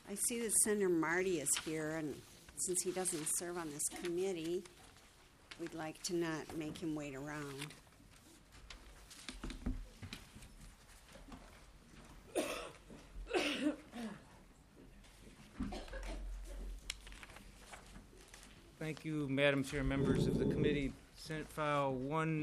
I see that Senator Marty is here, and since he doesn't serve on this committee, we'd like to not make him wait around. Thank you, Madam Chair, members of the committee. Senate File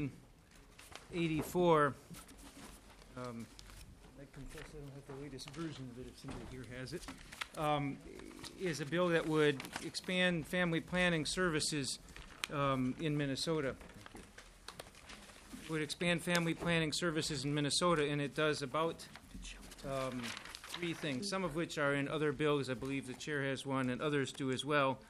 184. I confess I don't have the latest version of it, if somebody here has it. Is a bill that would expand family planning services in Minnesota. It would expand family planning services in Minnesota, and it does about three things, some of which are in other bills. I believe the chair has one, and others do as well.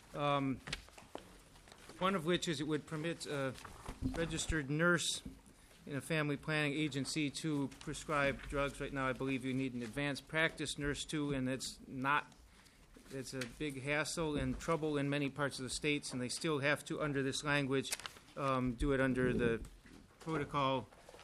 One of which is it would permit a registered nurse in a family planning agency to prescribe drugs. Right now, I believe you need an advanced practice nurse too, and it's a big hassle and trouble in many parts of the states, and they still have to, under this language, do it under the protocol.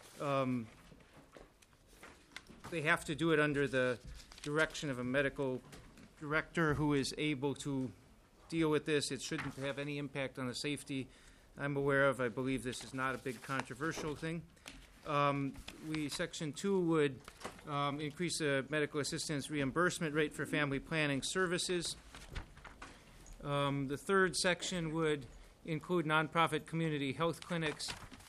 They have to do it under the direction of a medical director who is able to deal with this. It shouldn't have any impact on the safety I'm aware of. I believe this is not a big controversial thing. Section 2 would increase the medical assistance reimbursement rate for family planning services. The third section would include nonprofit community health clinics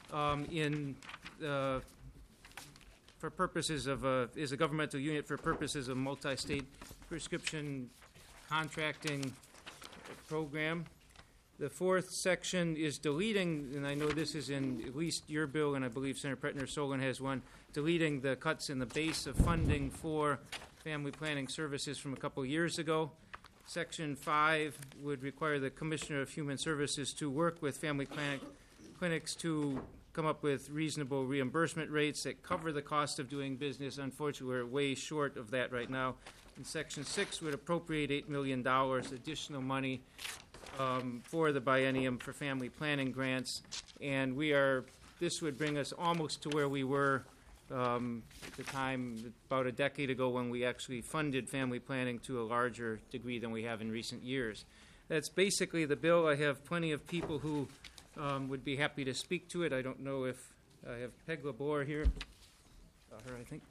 for purposes of is a governmental unit for purposes of multi-state prescription contracting program. The fourth section is deleting, and I know this is in at least your bill, and I believe Senator Pretner-Solon has one, deleting the cuts in the base of funding for family planning services from a couple years ago. Section 5 would require the Commissioner of Human Services to work with family clinics to come up with reasonable reimbursement rates that cover the cost of doing business. Unfortunately, we're way short of that right now. And Section 6 would appropriate $8 million additional money for the biennium for family planning grants, and this would bring us almost to where we were at the time about a decade ago when we actually funded family planning to a larger degree than we have in recent years. That's basically the bill. I have plenty of people who would be happy to speak to it. I don't know if I have Peg Labor here. Her, I think.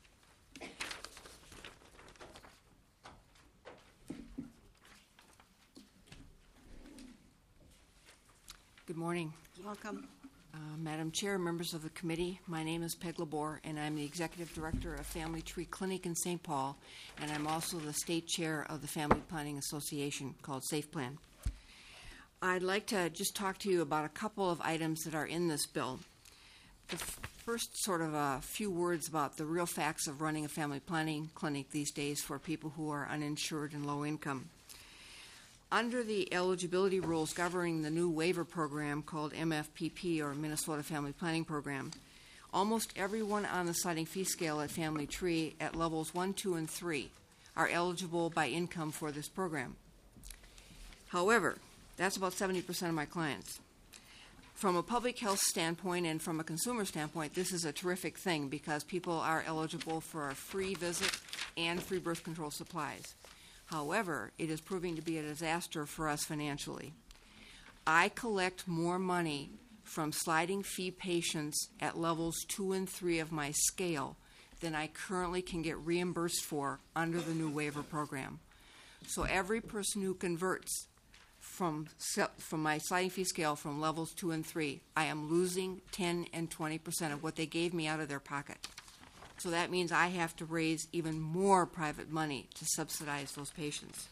Good morning. Welcome. Madam Chair, members of the committee, my name is Peg Labor, and I'm the Executive Director of Family Tree Clinic in St. Paul, and I'm also the State Chair of the Family Planning Association called Safe Plan. I'd like to just talk to you about a couple of items that are in this bill. The first, sort of a few words about the real facts of running a family planning clinic these days for people who are uninsured and low income. Under the eligibility rules governing the new waiver program called MFPP, or Minnesota Family Planning Program, almost everyone on the sliding fee scale at Family Tree at levels 1, 2, and 3 are eligible by income for this program. However, that's about 70% of my clients. From a public health standpoint and from a consumer standpoint, this is a terrific thing because people are eligible for a free visit and free birth control supplies. However, it is proving to be a disaster for us financially. I collect more money from sliding fee patients at levels 2 and 3 of my scale than I currently can get reimbursed for under the new waiver program. So every person who converts from my sliding fee scale from levels 2 and 3, I am losing 10 and 20% of what they gave me out of their pocket. So that means I have to raise even more private money to subsidize those patients.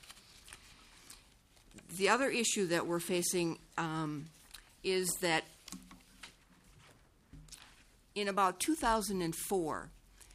The other issue that we're facing is that in about 2004,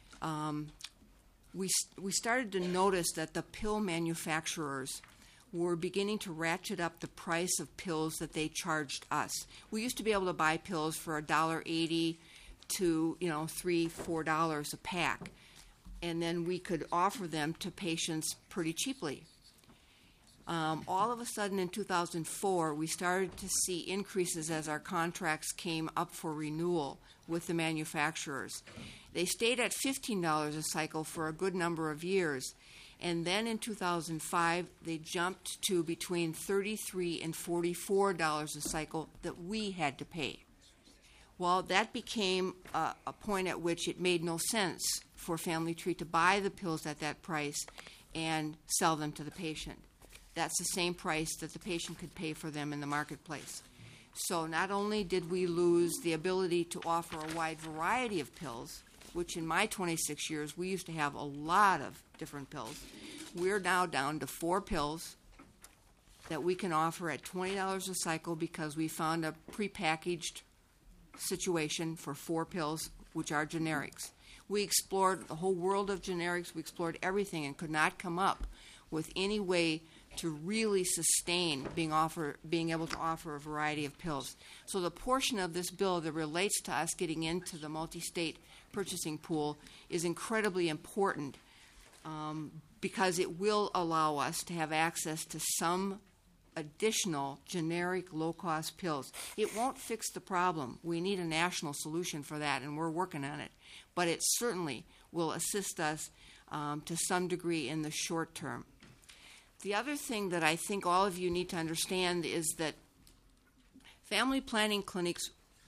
we started to notice that the pill manufacturers were beginning to ratchet up the price of pills that they charged us. We used to be able to buy pills for $1.80 to $3, $4 a pack, and then we could offer them to patients pretty cheaply. All of a sudden in 2004, we started to see increases as our contracts came up for renewal with the manufacturers. They stayed at $15 a cycle for a good number of years, And then in 2005, they jumped to between $33 and $44 a cycle that we had to pay. Well, that became a point at which it made no sense for Family Tree to buy the pills at that price and sell them to the patient. That's the same price that the patient could pay for them in the marketplace. So not only did we lose the ability to offer a wide variety of pills, which in my 26 years, we used to have a lot of different pills, we're now down to 4 pills that we can offer at $20 a cycle because we found a prepackaged situation for 4 pills, which are generics. We explored the whole world of generics. We explored everything and could not come up with any way to really sustain being able to offer a variety of pills. So the portion of this bill that relates to us getting into the multi-state purchasing pool is incredibly important because it will allow us to have access to some additional generic low-cost pills. It won't fix the problem. We need a national solution for that, and we're working on it. But it certainly will assist us to some degree in the short term. The other thing that I think all of you need to understand is that family planning clinics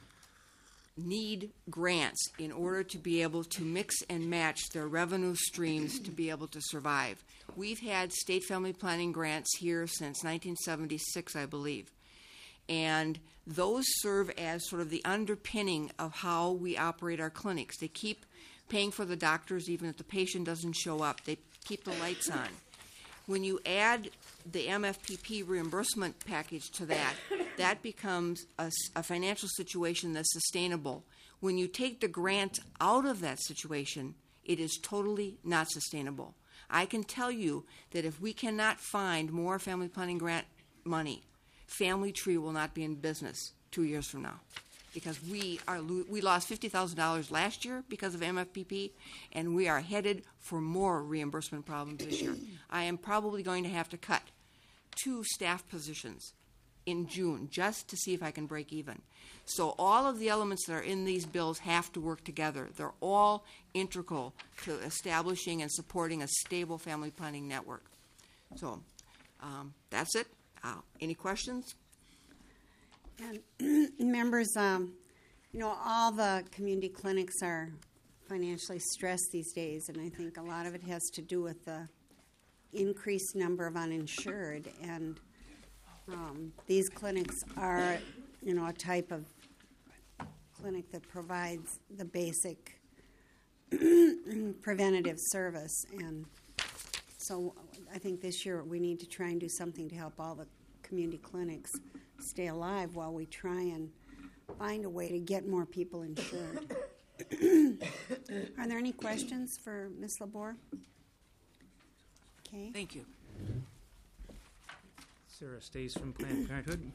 need grants in order to be able to mix and match their revenue streams to be able to survive. We've had state family planning grants here since 1976, I believe. And those serve as sort of the underpinning of how we operate our clinics. They keep paying for the doctors even if the patient doesn't show up. They keep the lights on. When you add the MFPP reimbursement package to that, that becomes a financial situation that's sustainable. When you take the grant out of that situation, it is totally not sustainable. I can tell you that if we cannot find more family planning grant money, Family Tree will not be in business 2 years from now. Because we lost $50,000 last year because of MFPP, and we are headed for more reimbursement problems this year. I am probably going to have to cut 2 staff positions in June just to see if I can break even. So all of the elements that are in these bills have to work together. They're all integral to establishing and supporting a stable family planning network. So that's it. Any questions? And members, all the community clinics are financially stressed these days, and I think a lot of it has to do with the increased number of uninsured. And these clinics are, a type of clinic that provides the basic preventative service. And so I think this year we need to try and do something to help all the community clinics stay alive while we try and find a way to get more people insured. Are there any questions for Ms. Labor? Okay. Thank you. Sarah Stays from Planned Parenthood.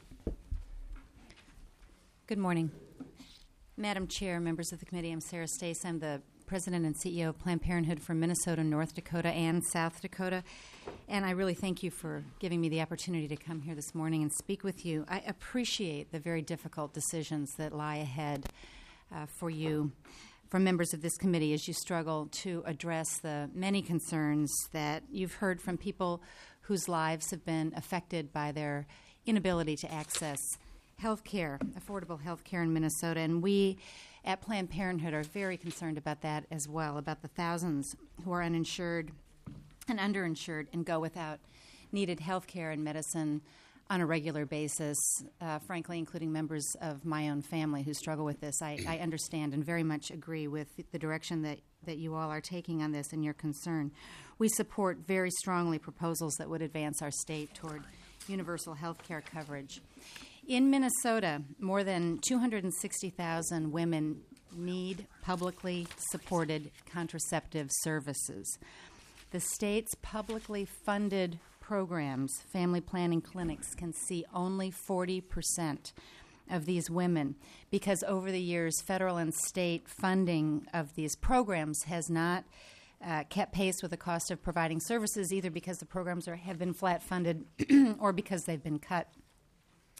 Good morning. Madam Chair, members of the committee, I'm Sarah Stace. I'm the President and CEO of Planned Parenthood for Minnesota, North Dakota, and South Dakota. And I really thank you for giving me the opportunity to come here this morning and speak with you. I appreciate the very difficult decisions that lie ahead for you, for members of this committee, as you struggle to address the many concerns that you've heard from people whose lives have been affected by their inability to access health care, affordable health care in Minnesota. And we at Planned Parenthood are very concerned about that as well, about the thousands who are uninsured and underinsured and go without needed health care and medicine on a regular basis, frankly, including members of my own family who struggle with this. I understand and very much agree with the direction that you all are taking on this and your concern. We support very strongly proposals that would advance our state toward universal health care coverage. In Minnesota, more than 260,000 women need publicly supported contraceptive services. The state's publicly funded programs, family planning clinics, can see only 40% of these women because over the years, federal and state funding of these programs has not kept pace with the cost of providing services, either because the programs have been flat funded or because they've been cut.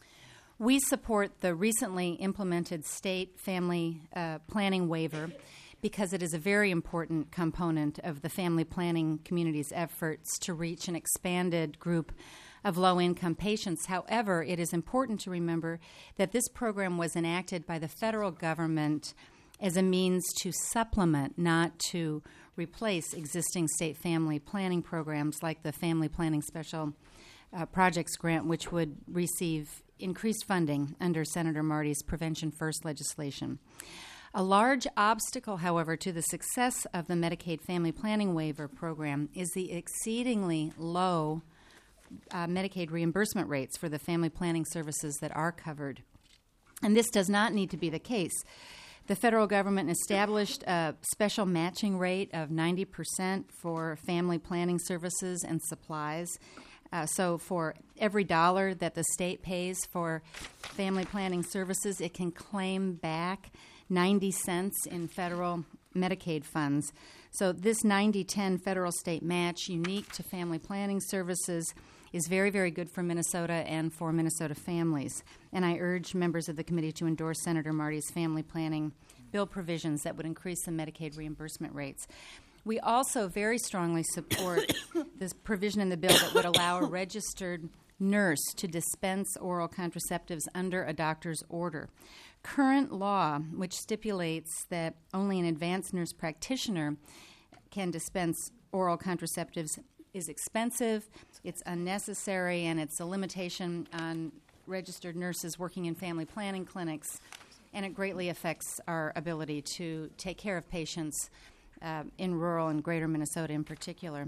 We support the recently implemented state family planning waiver because it is a very important component of the family planning community's efforts to reach an expanded group of low-income patients. However, it is important to remember that this program was enacted by the federal government as a means to supplement, not to replace, existing state family planning programs like the Family Planning Special Projects Grant, which would receive increased funding under Senator Marty's Prevention First legislation. A large obstacle, however, to the success of the Medicaid Family Planning Waiver Program is the exceedingly low Medicaid reimbursement rates for the family planning services that are covered. And this does not need to be the case. The federal government established a special matching rate of 90% for family planning services and supplies. So for every dollar that the state pays for family planning services, it can claim back 90 cents in federal Medicaid funds. So this 90-10 federal-state match, unique to family planning services, is very, very good for Minnesota and for Minnesota families. And I urge members of the committee to endorse Senator Marty's family planning bill provisions that would increase the Medicaid reimbursement rates. We also very strongly support this provision in the bill that would allow a registered nurse to dispense oral contraceptives under a doctor's order. Current law, which stipulates that only an advanced nurse practitioner can dispense oral contraceptives, is expensive, it's unnecessary, and it's a limitation on registered nurses working in family planning clinics, and it greatly affects our ability to take care of patients in rural and greater Minnesota in particular.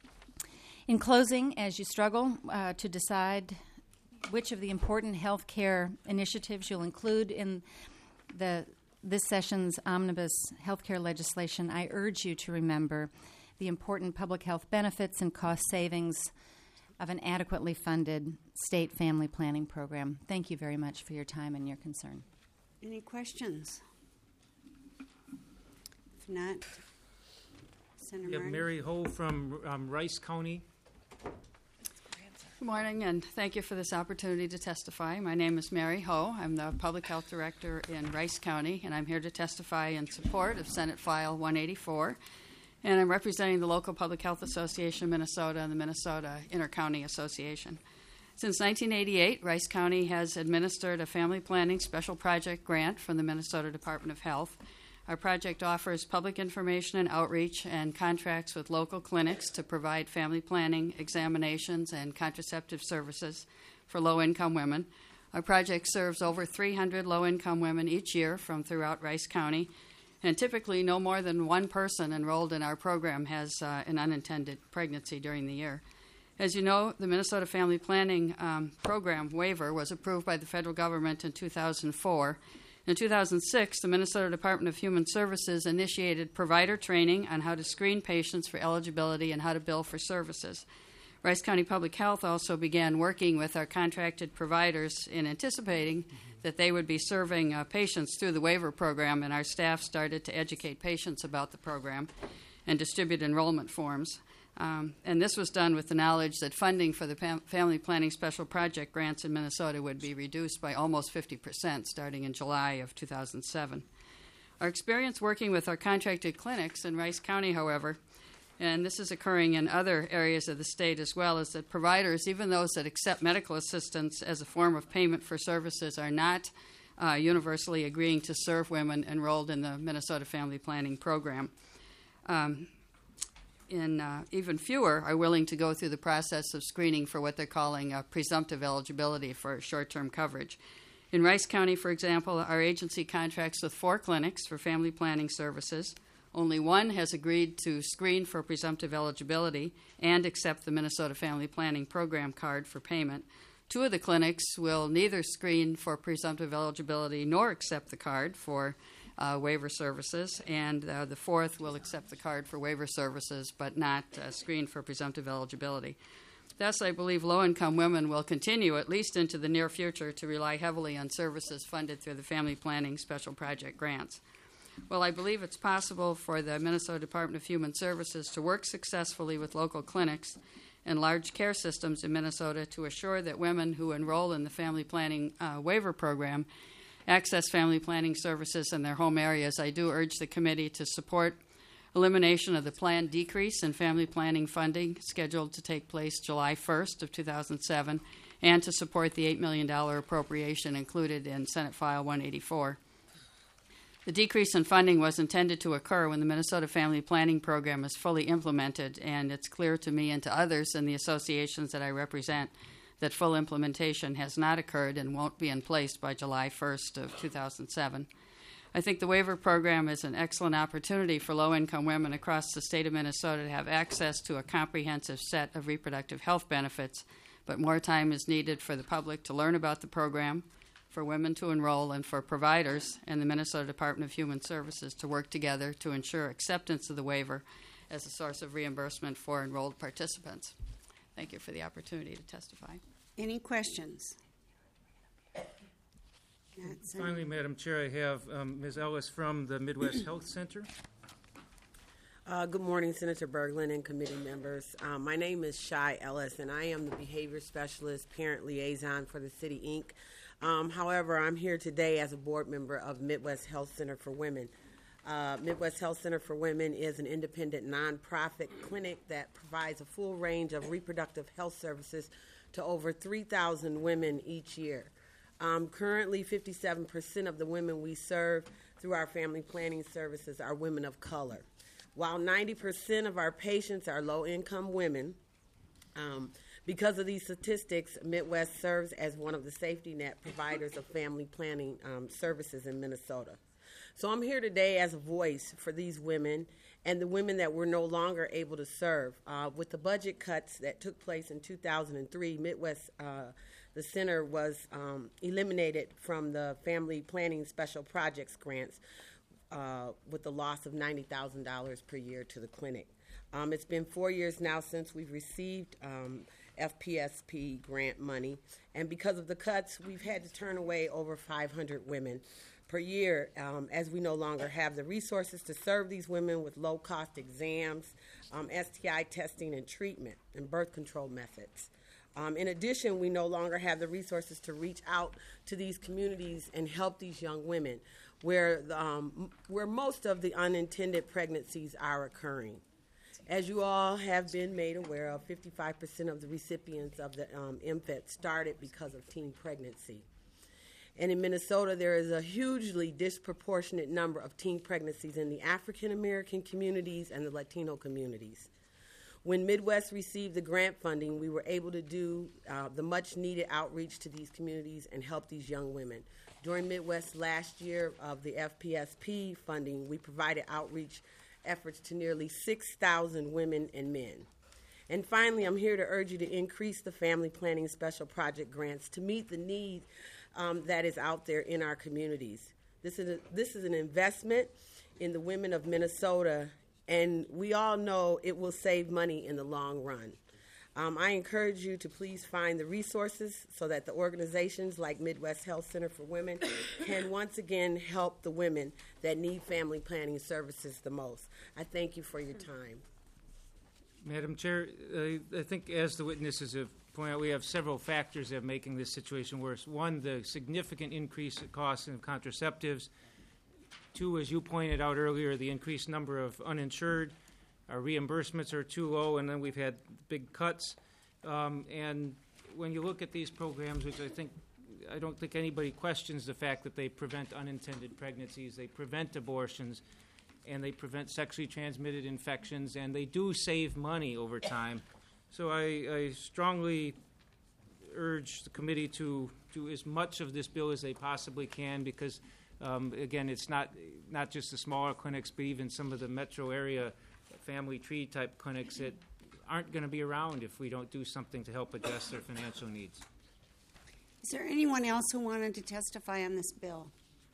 In closing, as you struggle to decide which of the important health care initiatives you'll include in this session's omnibus health care legislation, I urge you to remember the important public health benefits and cost savings of an adequately funded state family planning program. Thank you very much for your time and your concern. Any questions? If not, Senator We have Martin. Mary Ho from Rice County. Good morning, and thank you for this opportunity to testify. My name is Mary Ho. I'm the Public Health Director in Rice County, and I'm here to testify in support of Senate File 184. And I'm representing the local Public Health Association of Minnesota and the Minnesota Intercounty Association. Since 1988, Rice County has administered a family planning special project grant from the Minnesota Department of Health. Our project offers public information and outreach and contracts with local clinics to provide family planning, examinations, and contraceptive services for low-income women. Our project serves over 300 low-income women each year from throughout Rice County, and typically no more than one person enrolled in our program has an unintended pregnancy during the year. As you know, the Minnesota Family Planning Program waiver was approved by the federal government in 2004. In 2006, the Minnesota Department of Human Services initiated provider training on how to screen patients for eligibility and how to bill for services. Rice County Public Health also began working with our contracted providers in anticipating that they would be serving patients through the waiver program, and our staff started to educate patients about the program and distribute enrollment forms. And this was done with the knowledge that funding for the Family Planning Special Project grants in Minnesota would be reduced by almost 50% starting in July of 2007. Our experience working with our contracted clinics in Rice County, however, and this is occurring in other areas of the state as well, is that providers, even those that accept medical assistance as a form of payment for services, are not universally agreeing to serve women enrolled in the Minnesota Family Planning Program. Even fewer are willing to go through the process of screening for what they're calling presumptive eligibility for short-term coverage. In Rice County, for example, our agency contracts with 4 clinics for family planning services. Only one has agreed to screen for presumptive eligibility and accept the Minnesota Family Planning Program card for payment. 2 of the clinics will neither screen for presumptive eligibility nor accept the card for waiver services, and the 4th will accept the card for waiver services but not screen for presumptive eligibility. Thus, I believe low-income women will continue, at least into the near future, to rely heavily on services funded through the Family Planning Special Project grants. Well, I believe it's possible for the Minnesota Department of Human Services to work successfully with local clinics and large care systems in Minnesota to assure that women who enroll in the Family Planning Waiver Program access family planning services in their home areas, I do urge the committee to support elimination of the planned decrease in family planning funding scheduled to take place July 1st of 2007, and to support the $8 million appropriation included in Senate File 184. The decrease in funding was intended to occur when the Minnesota Family Planning Program is fully implemented, and it's clear to me and to others in the associations that I represent that full implementation has not occurred and won't be in place by July 1st of 2007. I think the waiver program is an excellent opportunity for low-income women across the state of Minnesota to have access to a comprehensive set of reproductive health benefits, but more time is needed for the public to learn about the program, for women to enroll, and for providers and the Minnesota Department of Human Services to work together to ensure acceptance of the waiver as a source of reimbursement for enrolled participants. Thank you for the opportunity to testify. Any questions? That's it. Finally, Madam Chair, I have Ms. Ellis from the Midwest Health Center. Good morning, Senator Berglund and committee members. My name is Shai Ellis, and I am the Behavior Specialist Parent Liaison for the City, Inc. However, I'm here today as a board member of Midwest Health Center for Women. Midwest Health Center for Women is an independent nonprofit clinic that provides a full range of reproductive health services to over 3,000 women each year. Currently, 57% of the women we serve through our family planning services are women of color. While 90% of our patients are low-income women, because of these statistics, Midwest serves as one of the safety net providers of family planning services in Minnesota. So I'm here today as a voice for these women and the women that we're no longer able to serve. With the budget cuts that took place in 2003, Midwest, the center was eliminated from the family planning special projects grants with the loss of $90,000 per year to the clinic. It's been 4 years now since we've received FPSP grant money, and because of the cuts, we've had to turn away over 500 women per year as we no longer have the resources to serve these women with low-cost exams, STI testing and treatment, and birth control methods. In addition, we no longer have the resources to reach out to these communities and help these young women where most of the unintended pregnancies are occurring. As you all have been made aware of, 55% of the recipients of the MFET started because of teen pregnancy. And in Minnesota, there is a hugely disproportionate number of teen pregnancies in the African American communities and the Latino communities. When Midwest received the grant funding, we were able to do the much needed outreach to these communities and help these young women. During Midwest last year of the FPSP funding, we provided outreach efforts to nearly 6,000 women and men. And finally, I'm here to urge you to increase the family planning special project grants to meet the need that is out there in our communities. This is an investment in the women of Minnesota, and we all know it will save money in the long run. I encourage you to please find the resources so that the organizations like Midwest Health Center for Women can once again help the women that need family planning services the most. I thank you for your time. Madam Chair, I think as the witnesses have pointed out, we have several factors that are making this situation worse. One, the significant increase in costs in contraceptives. Two, as you pointed out earlier, the increased number of uninsured. Our reimbursements are too low, and then we've had big cuts. And when you look at these programs, which I don't think anybody questions the fact that they prevent unintended pregnancies, they prevent abortions, and they prevent sexually transmitted infections, and they do save money over time. So I strongly urge the committee to do as much of this bill as they possibly can, because, again, it's not just the smaller clinics, but even some of the metro area family tree type clinics that aren't going to be around if we don't do something to help address their financial needs. Is there anyone else who wanted to testify on this bill?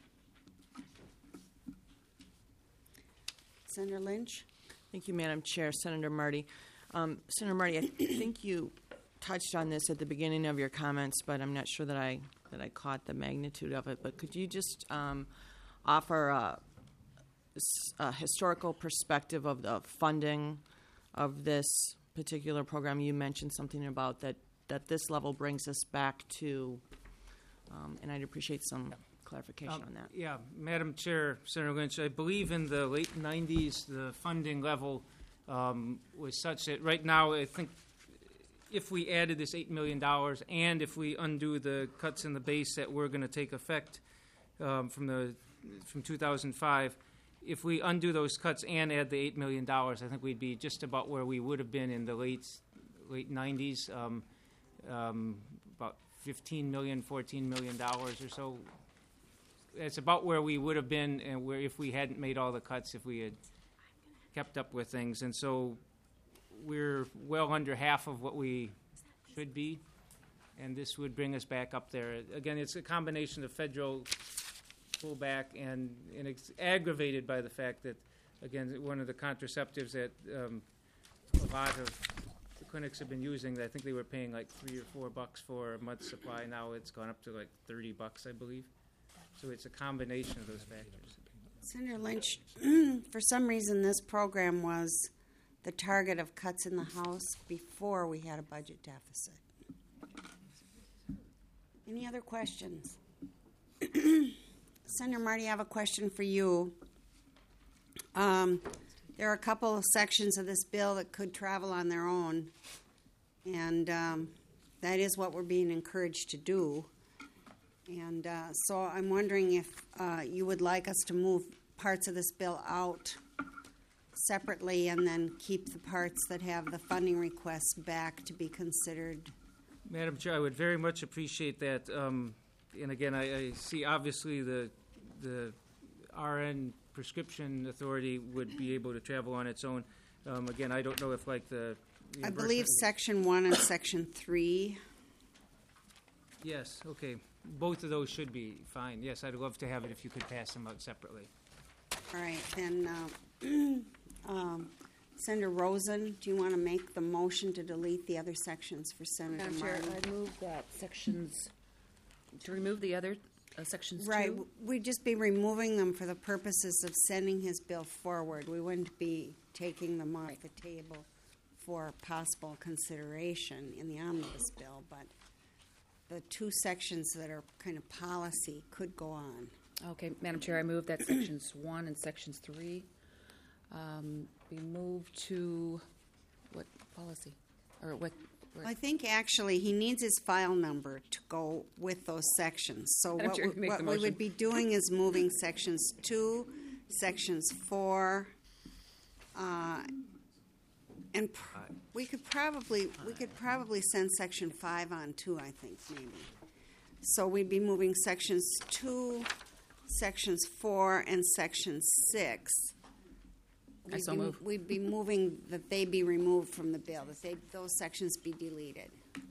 Senator Lynch? Thank you, Madam Chair. Senator Marty. Senator Marty, I think you touched on this at the beginning of your comments, but I'm not sure that I caught the magnitude of it. But could you just offer a historical perspective of the funding of this particular program? You mentioned something about that this level brings us back to, and I'd appreciate some clarification on that. Yeah, Madam Chair, Senator Lynch, I believe in the late 90s, the funding level was such that right now, I think if we added this $8 million and if we undo the cuts in the base that were going to take effect from 2005, if we undo those cuts and add the $8 million, I think we'd be just about where we would have been in the late 90s, about $15 million, $14 million or so. It's about where we would have been, and where if we hadn't made all the cuts, if we had kept up with things. And so we're well under half of what we should be, and this would bring us back up there. Again, it's a combination of federal pullback and it's aggravated by the fact that, again, one of the contraceptives that a lot of the clinics have been using, I think they were paying like $3 or $4 for a month's supply. Now it's gone up to like $30, I believe. So it's a combination of those factors. Senator Lynch, for some reason, this program was the target of cuts in the House before we had a budget deficit. Any other questions? Senator Marty, I have a question for you. There are a couple of sections of this bill that could travel on their own, and that is what we're being encouraged to do. And so I'm wondering if you would like us to move parts of this bill out separately and then keep the parts that have the funding requests back to be considered. Madam Chair, I would very much appreciate that. And again, I see obviously the RN prescription authority would be able to travel on its own. Again, I don't know if like the I believe Section 1 and Section 3. Yes, okay. Both of those should be fine. Yes, I'd love to have it if you could pass them out separately. All right, then Senator Rosen, do you want to make the motion to delete the other sections for Senator Madam Chair, Martin? I move that sections, to remove the other sections Right, too. we'd just be removing them for the purposes of sending his bill forward. We wouldn't be taking them off the table for possible consideration in the omnibus bill, but the two sections that are kind of policy could go on. Okay, Madam Chair, I move that sections 1 and sections 3 be moved to what policy? Or what? I think actually he needs his file number to go with those sections. So Madam what, Chair, make what the we motion. would be doing is moving sections 2, sections 4, and we could probably send section 5 on too, I think, maybe. So we'd be moving sections 2, sections 4, and section 6. I so move. We'd be moving that they be removed from the bill, that those sections be deleted.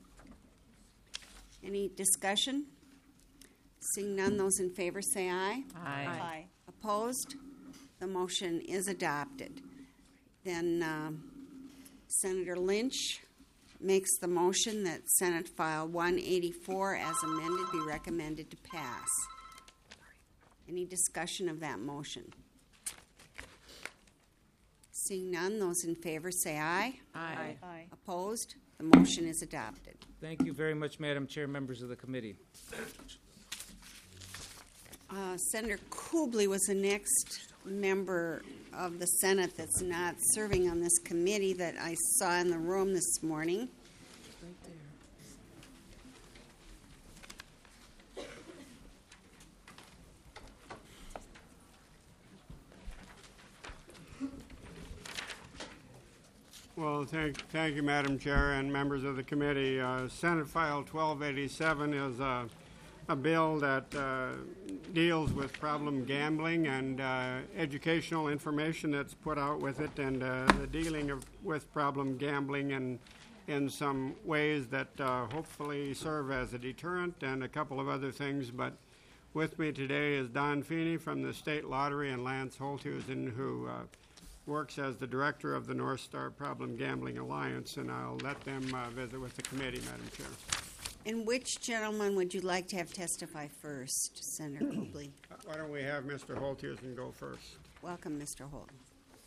Any discussion? Seeing none, those in favor say aye. Aye. Opposed? The motion is adopted. Then Senator Lynch makes the motion that Senate File 184 as amended be recommended to pass. Any discussion of that motion? Seeing none, those in favor say aye. Aye. Opposed? The motion is adopted. Thank you very much, Madam Chair, members of the committee. Senator Kubley was the next member of the Senate that's not serving on this committee that I saw in the room this morning. Right there. Well, thank you, Madam Chair and members of the committee. Senate File 1287 is a bill that deals with problem gambling and educational information that's put out with it, and the dealing with problem gambling in some ways that hopefully serve as a deterrent and a couple of other things. But with me today is Don Feeney from the State Lottery and Lance Holthusen, who works as the director of the North Star Problem Gambling Alliance, and I'll let them visit with the committee, Madam Chair. And which gentleman would you like to have testify first, Senator Kubley? Why don't we have Mr. Holthusen go first? Welcome, Mr. Holden.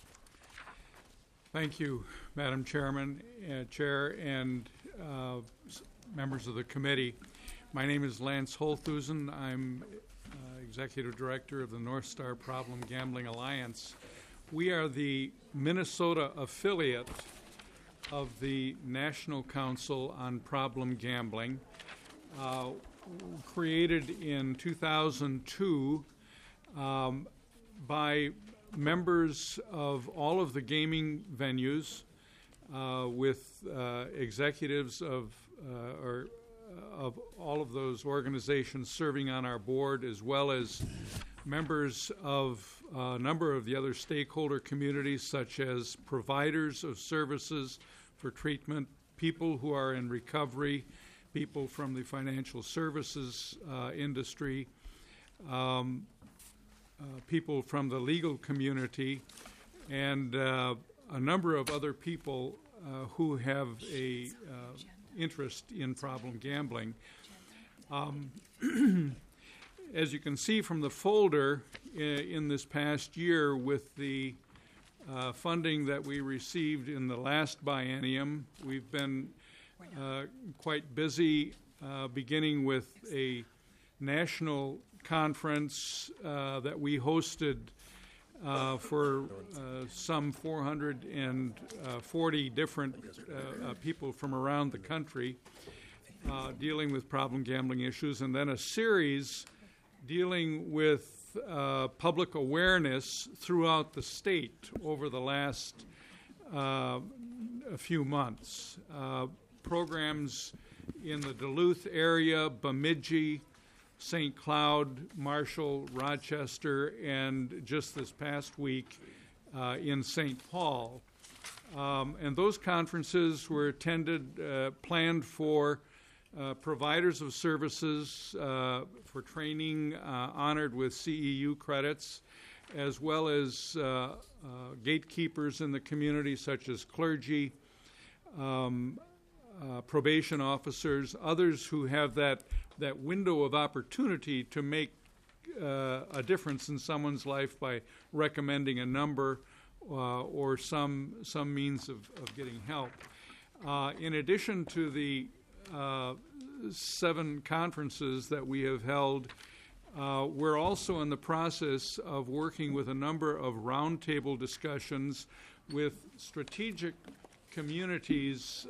Thank you, Madam Chairman, Chair, and members of the committee. My name is Lance Holthusen. I'm Executive Director of the North Star Problem Gambling Alliance. We are the Minnesota affiliate of the National Council on Problem Gambling, created in 2002 by members of all of the gaming venues, with executives of all of those organizations serving on our board, as well as members of a number of the other stakeholder communities, such as providers of services for treatment, people who are in recovery, people from the financial services industry, people from the legal community, and a number of other people who have a interest in problem gambling. As you can see from the folder, in this past year, with the funding that we received in the last biennium, we've been quite busy, beginning with a national conference that we hosted for some 440 different people from around the country, dealing with problem gambling issues, and then a series dealing with public awareness throughout the state over the last a few months. Programs in the Duluth area, Bemidji, St. Cloud, Marshall, Rochester, and just this past week in St. Paul. And those conferences were planned for providers of services for training honored with CEU credits, as well as gatekeepers in the community, such as clergy, probation officers, others who have that window of opportunity to make a difference in someone's life by recommending a number or some means of getting help. In addition to the 7 conferences that we have held, we're also in the process of working with a number of roundtable discussions with strategic communities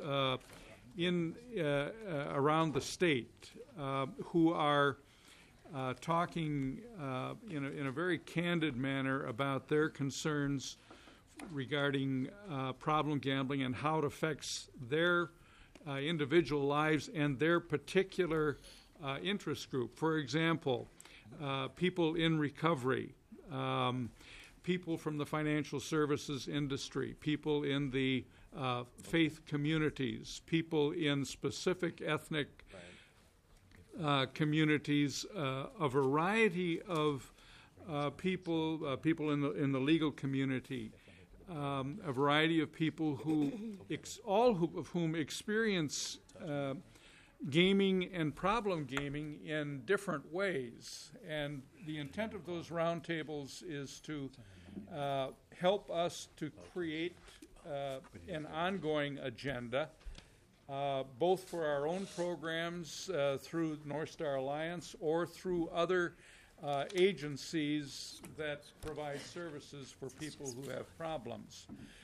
around the state who are talking in a very candid manner about their concerns regarding problem gambling and how it affects their individual lives and their particular interest group. For example, people in recovery, people from the financial services industry, people in the faith communities, people in specific ethnic communities, a variety of people in the legal community, a variety of people who, all of whom experience gaming and problem gaming in different ways. And the intent of those roundtables is to help us to create an ongoing agenda, both for our own programs through North Star Alliance or through other agencies that provide services for people who have problems.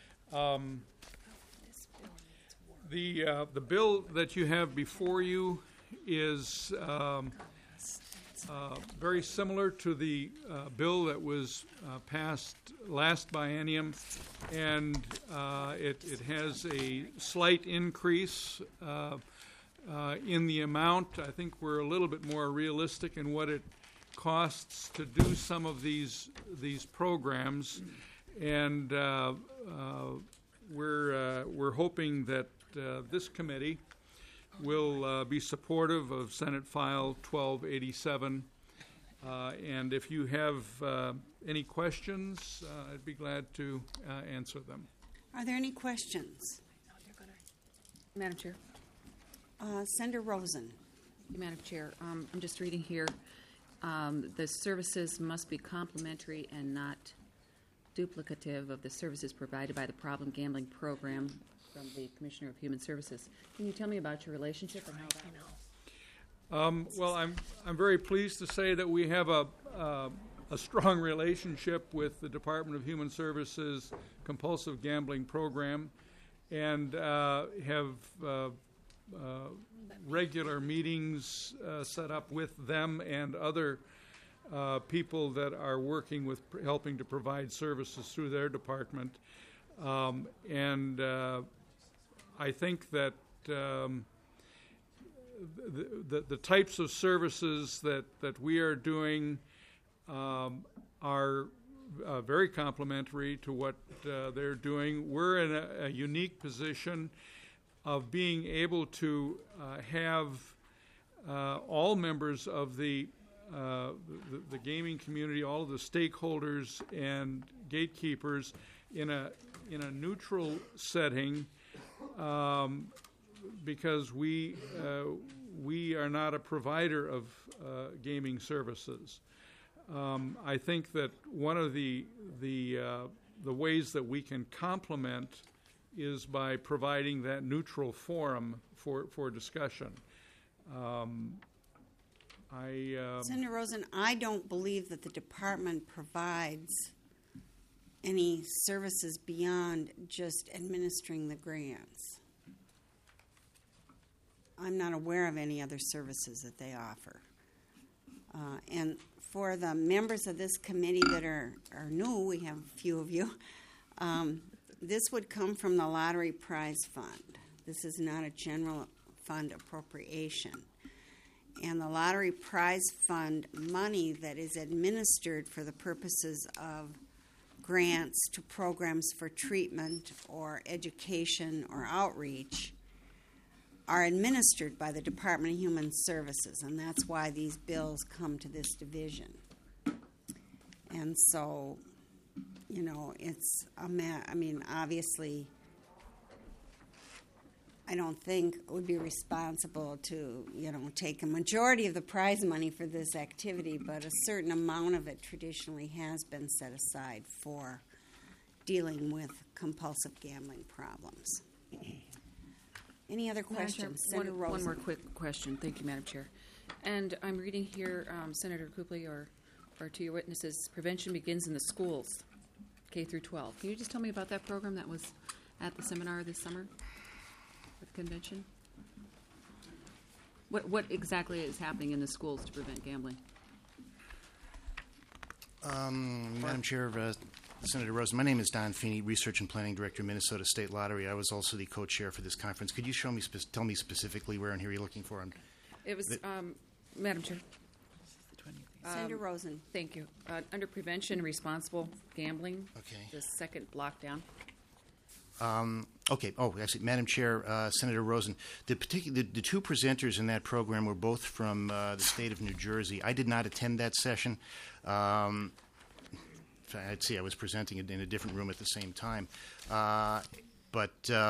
The bill that you have before you is very similar to the bill that was passed last biennium, and it has a slight increase in the amount. I think we're a little bit more realistic in what it costs to do some of these programs, and we're hoping that this committee will be supportive of Senate File 1287. And if you have any questions, I'd be glad to answer them. Are there any questions? Madam Chair. Senator Rosen. Madam Chair, I'm just reading here. The services must be complementary and not duplicative of the services provided by the Problem Gambling Program from the Commissioner of Human Services. Can you tell me about your relationship and how that Well, I'm very pleased to say that we have a strong relationship with the Department of Human Services compulsive gambling program, and have regular meetings set up with them and other people that are working with helping to provide services through their department. And I think that the types of services that we are doing are very complementary to what they're doing. We're in a unique position of being able to have all members of the gaming community, all of the stakeholders and gatekeepers in a neutral setting, because we are not a provider of gaming services. I think that one of the ways that we can complement is by providing that neutral forum for discussion. Senator Rosen, I don't believe that the department provides any services beyond just administering the grants. I'm not aware of any other services that they offer. And for the members of this committee that are new, we have a few of you, this would come from the Lottery Prize Fund. This is not a general fund appropriation. And the Lottery Prize Fund money that is administered for the purposes of grants to programs for treatment or education or outreach are administered by the Department of Human Services, and that's why these bills come to this division. And so, you know, it's obviously, I don't think it would be responsible to, take a majority of the prize money for this activity, but a certain amount of it traditionally has been set aside for dealing with compulsive gambling problems. Any other questions? One more quick question. Thank you, Madam Chair. And I'm reading here, Senator Copley, or to your witnesses, prevention begins in the schools, K through 12. Can you just tell me about that program that was at the seminar this summer at the convention? What exactly is happening in the schools to prevent gambling? Madam Chair, Senator Rosen, my name is Don Feeney, Research and Planning Director, Minnesota State Lottery. I was also the co-chair for this conference. Could you tell me specifically where in here you're looking for? It was, Madam Chair. Senator Rosen. Thank you. Under prevention, responsible gambling. Okay. The second block down. Okay. Oh, actually, Madam Chair, Senator Rosen, the two presenters in that program were both from the state of New Jersey. I did not attend that session. I'd say I was presenting it in a different room at the same time. But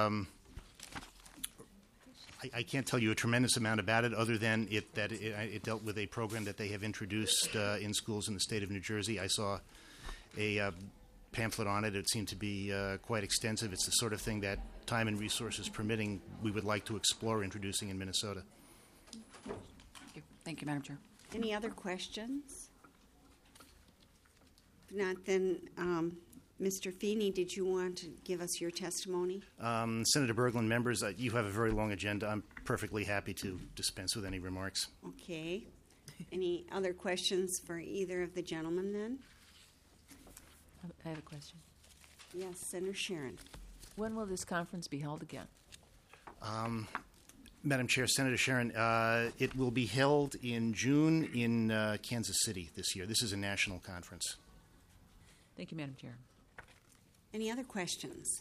I can't tell you a tremendous amount about it other than that it dealt with a program that they have introduced in schools in the state of New Jersey. I saw a pamphlet on it. It seemed to be quite extensive. It's the sort of thing that, time and resources permitting, we would like to explore introducing in Minnesota. Thank you, Madam Chair. Any other questions? If not, then, Mr. Feeney, did you want to give us your testimony? Senator Berglund, members, you have a very long agenda. I'm perfectly happy to dispense with any remarks. Okay. Any other questions for either of the gentlemen, then? I have a question. Yes, Senator Sharon. When will this conference be held again? Madam Chair, Senator Sharon, it will be held in June in Kansas City this year. This is a national conference. Thank you, Madam Chair. Any other questions?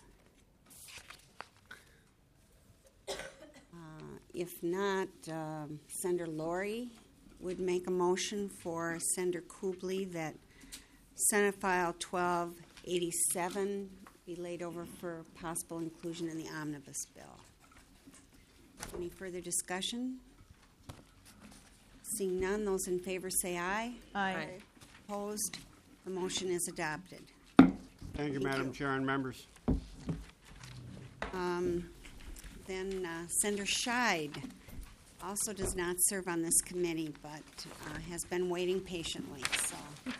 If not, Senator Laurie would make a motion for Senator Kubley that Senate File 1287 be laid over for possible inclusion in the omnibus bill. Any further discussion? Seeing none, those in favor say aye. Aye. Opposed? The motion is adopted. Thank you, Madam Chair and members. Then Senator Scheid, also does not serve on this committee, but has been waiting patiently, so.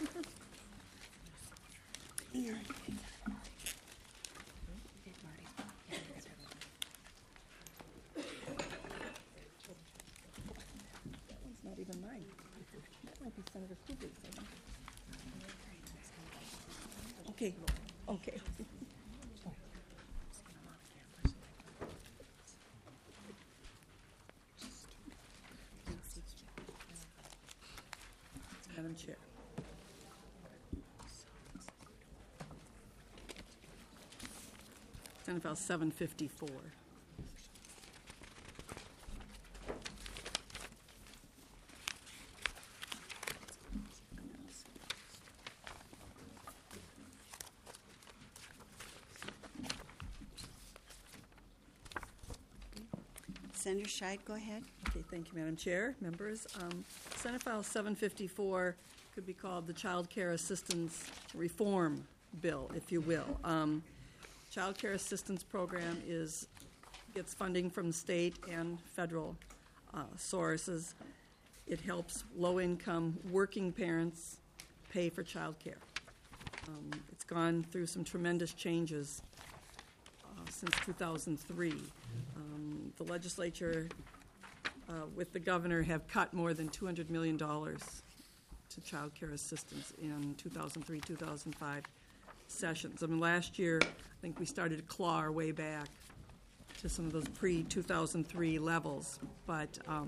Not even mine. That might be Senator Kubley's. Okay, okay. Madam Chair. Senate File 754. Senator Scheid, go ahead. Okay, thank you, Madam Chair, members. Senate File 754 could be called the Child Care Assistance Reform Bill, if you will. Child Care Assistance Program gets funding from state and federal sources. It helps low-income working parents pay for child care. It's gone through some tremendous changes since 2003. The legislature, with the governor, have cut more than $200 million to child care assistance in 2003-2005 sessions. I mean, last year, I think we started to claw our way back to some of those pre-2003 levels, but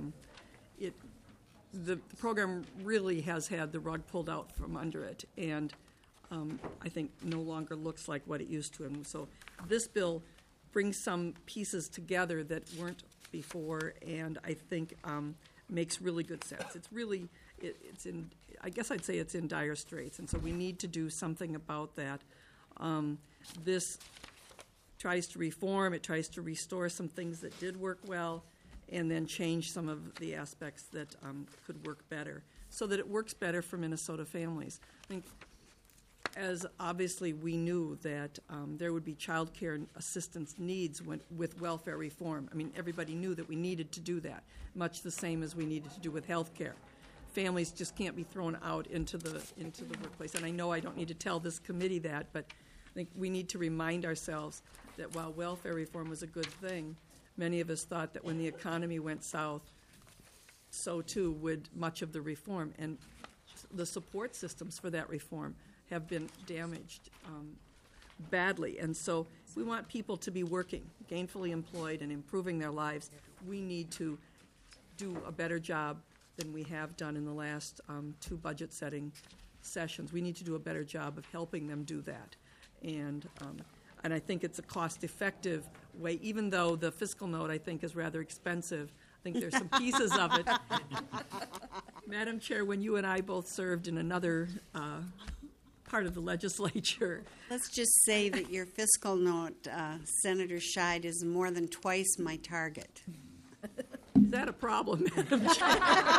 the program really has had the rug pulled out from under it, and I think no longer looks like what it used to. And so this bill brings some pieces together that weren't before, and I think makes really good sense. It's really, I guess I'd say it's in dire straits, and so we need to do something about that. This tries to reform, it tries to restore some things that did work well, and then change some of the aspects that could work better, so that it works better for Minnesota families. I think, as obviously we knew that there would be child care assistance needs with welfare reform. I mean, everybody knew that we needed to do that, much the same as we needed to do with health care. Families just can't be thrown out into the workplace. And I know I don't need to tell this committee that, but I think we need to remind ourselves that while welfare reform was a good thing, many of us thought that when the economy went south, so too would much of the reform. And the support systems for that reform have been damaged badly. And so we want people to be working, gainfully employed, and improving their lives. We need to do a better job than we have done in the last two budget-setting sessions. We need to do a better job of helping them do that. And I think it's a cost-effective way, even though the fiscal note, I think, is rather expensive. I think there's some pieces of it. Madam Chair, when you and I both served in another part of the legislature. Let's just say that your fiscal note, Senator Scheid, is more than twice my target. Is that a problem, Madam Chair?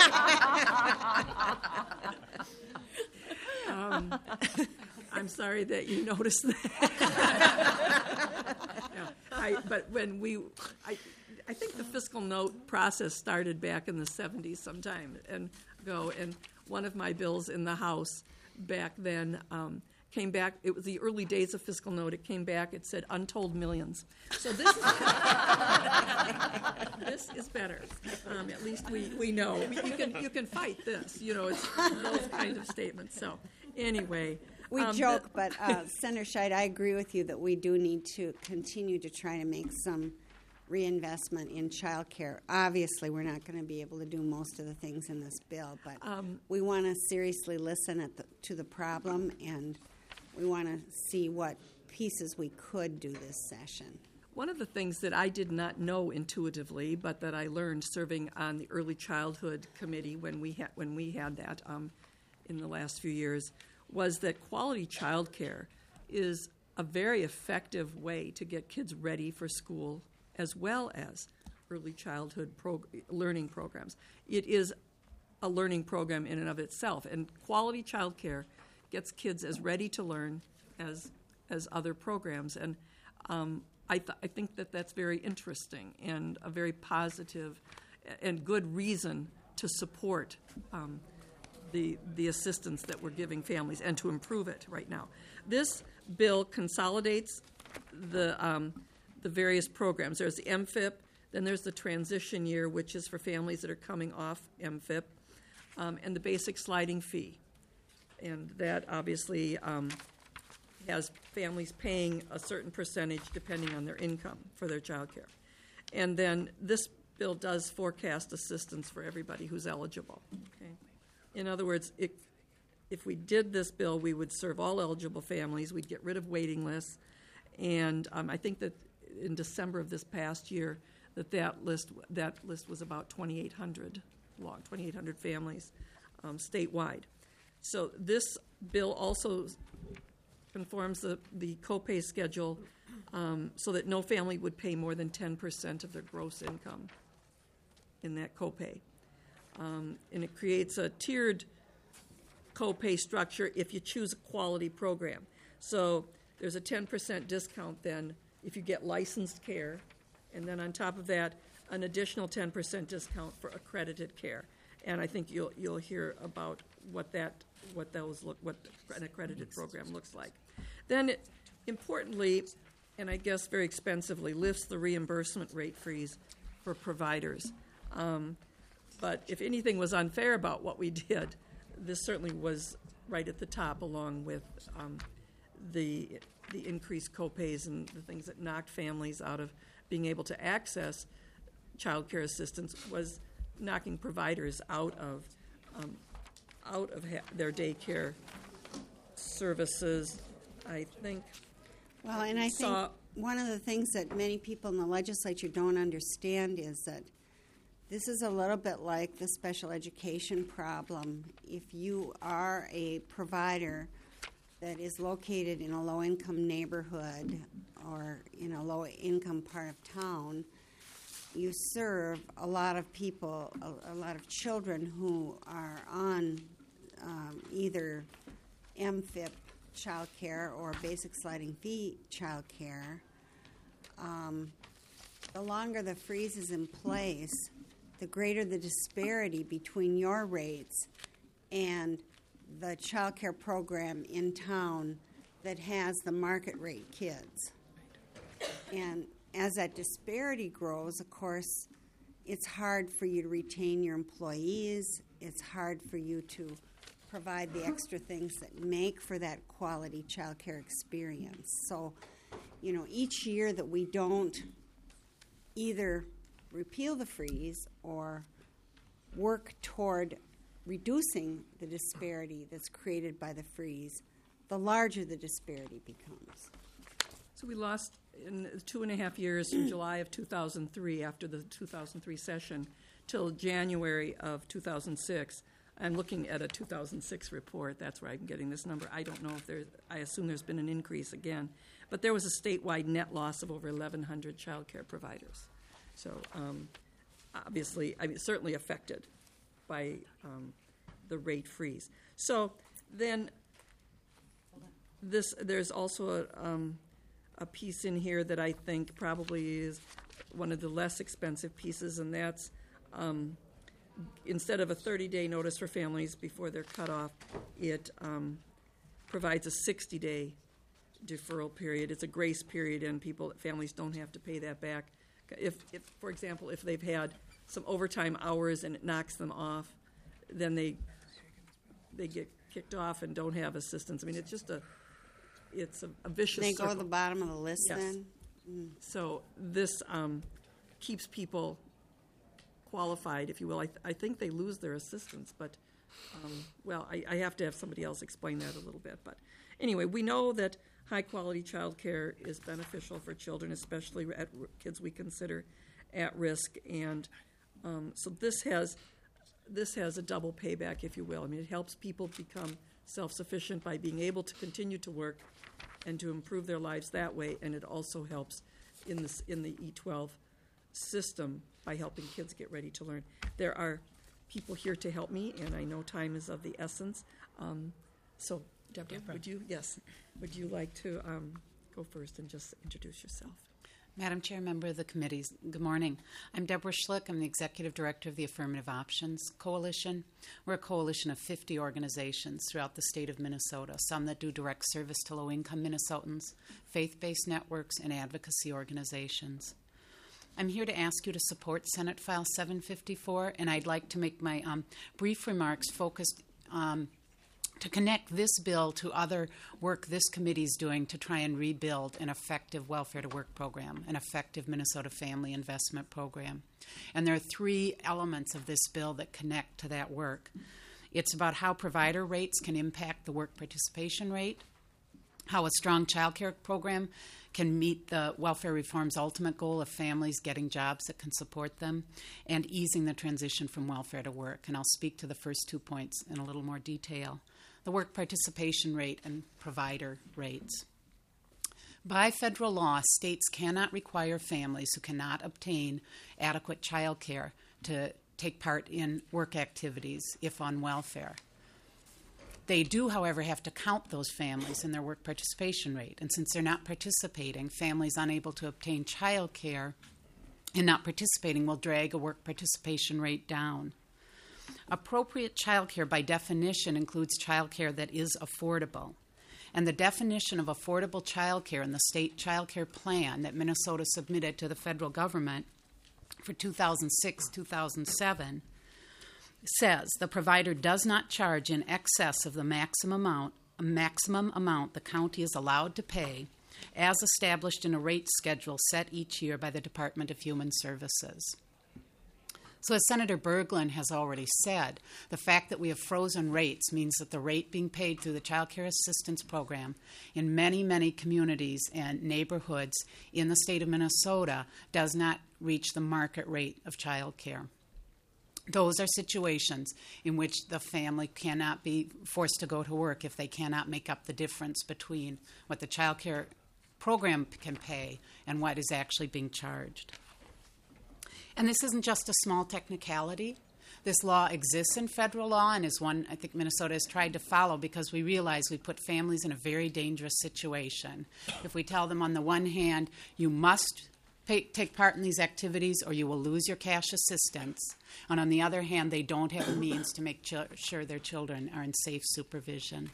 I'm sorry that you noticed that. But when I think the fiscal note process started back in the 70s sometime ago, and one of my bills in the House back then came back. It was the early days of fiscal note. It came back. It said untold millions. So this is better. At least we know. You can fight this. You know, it's those kind of statements. So anyway. We joke, but Senator Scheid, I agree with you that we do need to continue to try to make some reinvestment in child care. Obviously, we're not going to be able to do most of the things in this bill, but we want to seriously listen to the problem, and we want to see what pieces we could do this session. One of the things that I did not know intuitively, but that I learned serving on the Early Childhood Committee when we had that in the last few years, was that quality child care is a very effective way to get kids ready for school as well as early childhood learning programs. It is a learning program in and of itself, and quality child care gets kids as ready to learn as other programs. And I think that that's very interesting and a very positive and good reason to support the assistance that we're giving families and to improve it right now. This bill consolidates the various programs. There's the MFIP, then there's the transition year, which is for families that are coming off MFIP, and the basic sliding fee. And that obviously has families paying a certain percentage depending on their income for their child care. And then this bill does forecast assistance for everybody who's eligible. Okay? In other words, if we did this bill, we would serve all eligible families. We'd get rid of waiting lists. And I think that in December of this past year, that list was about 2,800 long, 2,800 families statewide. So this bill also conforms the copay schedule so that no family would pay more than 10% of their gross income in that copay. And it creates a tiered copay structure if you choose a quality program. So there's a 10% discount then if you get licensed care, and then on top of that, an additional 10% discount for accredited care. And I think you'll hear about what an accredited program looks like. Then, importantly, and I guess very expensively, lifts the reimbursement rate freeze for providers. But if anything was unfair about what we did, this certainly was right at the top, along with the increased copays and the things that knocked families out of being able to access child care assistance, was knocking providers out of their daycare services. I think. Well, and I think one of the things that many people in the legislature don't understand is that this is a little bit like the special education problem. If you are a provider that is located in a low-income neighborhood or in a low-income part of town, you serve a lot of people, a lot of children who are on either MFIP child care or basic sliding fee child care. The longer the freeze is in place, the greater the disparity between your rates and the child care program in town that has the market rate kids. And as that disparity grows, of course, it's hard for you to retain your employees. It's hard for you to provide the extra things that make for that quality child care experience. So, each year that we don't either repeal the freeze or work toward reducing the disparity that's created by the freeze, the larger the disparity becomes. So we lost in 2.5 years from July of 2003, after the 2003 session, till January of 2006. I'm looking at a 2006 report. That's where I'm getting this number. I don't know if I assume there's been an increase again. But there was a statewide net loss of over 1,100 child care providers. So obviously, certainly affected by the rate freeze. So then there's also a piece in here that I think probably is one of the less expensive pieces, and that's instead of a 30-day notice for families before they're cut off, it provides a 60-day deferral period. It's a grace period, and families don't have to pay that back. If, for example, if they've had some overtime hours and it knocks them off, then they get kicked off and don't have assistance. I mean, it's just a vicious They circle. go to the bottom of the list Yes. then? So this keeps people qualified, if you will. I think they lose their assistance, but, I have to have somebody else explain that a little bit. But anyway, we know that high-quality child care is beneficial for children, especially kids we consider at risk. And so this has a double payback, if you will. I mean, it helps people become self-sufficient by being able to continue to work and to improve their lives that way, and it also helps in the E12 system by helping kids get ready to learn. There are people here to help me, and I know time is of the essence. So, Deborah, would you like to go first and just introduce yourself? Madam Chair, member of the committees, good morning. I'm Deborah Schlick. I'm the Executive Director of the Affirmative Options Coalition. We're a coalition of 50 organizations throughout the state of Minnesota, some that do direct service to low-income Minnesotans, faith-based networks, and advocacy organizations. I'm here to ask you to support Senate File 754, and I'd like to make my brief remarks focused to connect this bill to other work this committee is doing to try and rebuild an effective welfare to work program, an effective Minnesota family investment program. And there are three elements of this bill that connect to that work. It's about how provider rates can impact the work participation rate, how a strong child care program can meet the welfare reform's ultimate goal of families getting jobs that can support them, and easing the transition from welfare to work. And I'll speak to the first 2 points in a little more detail. The work participation rate and provider rates. By federal law, states cannot require families who cannot obtain adequate child care to take part in work activities if on welfare. They do, however, have to count those families in their work participation rate. And since they're not participating, families unable to obtain child care and not participating will drag a work participation rate down. Appropriate child care, by definition, includes child care that is affordable. And the definition of affordable child care in the state child care plan that Minnesota submitted to the federal government for 2006-2007 says the provider does not charge in excess of the maximum amount the county is allowed to pay as established in a rate schedule set each year by the Department of Human Services. So as Senator Berglund has already said, the fact that we have frozen rates means that the rate being paid through the Child Care Assistance Program in many, many communities and neighborhoods in the state of Minnesota does not reach the market rate of child care. Those are situations in which the family cannot be forced to go to work if they cannot make up the difference between what the child care program can pay and what is actually being charged. And this isn't just a small technicality. This law exists in federal law and is one I think Minnesota has tried to follow because we realize we put families in a very dangerous situation. If we tell them on the one hand, you must take part in these activities or you will lose your cash assistance, and on the other hand, they don't have the means to make sure their children are in safe supervision.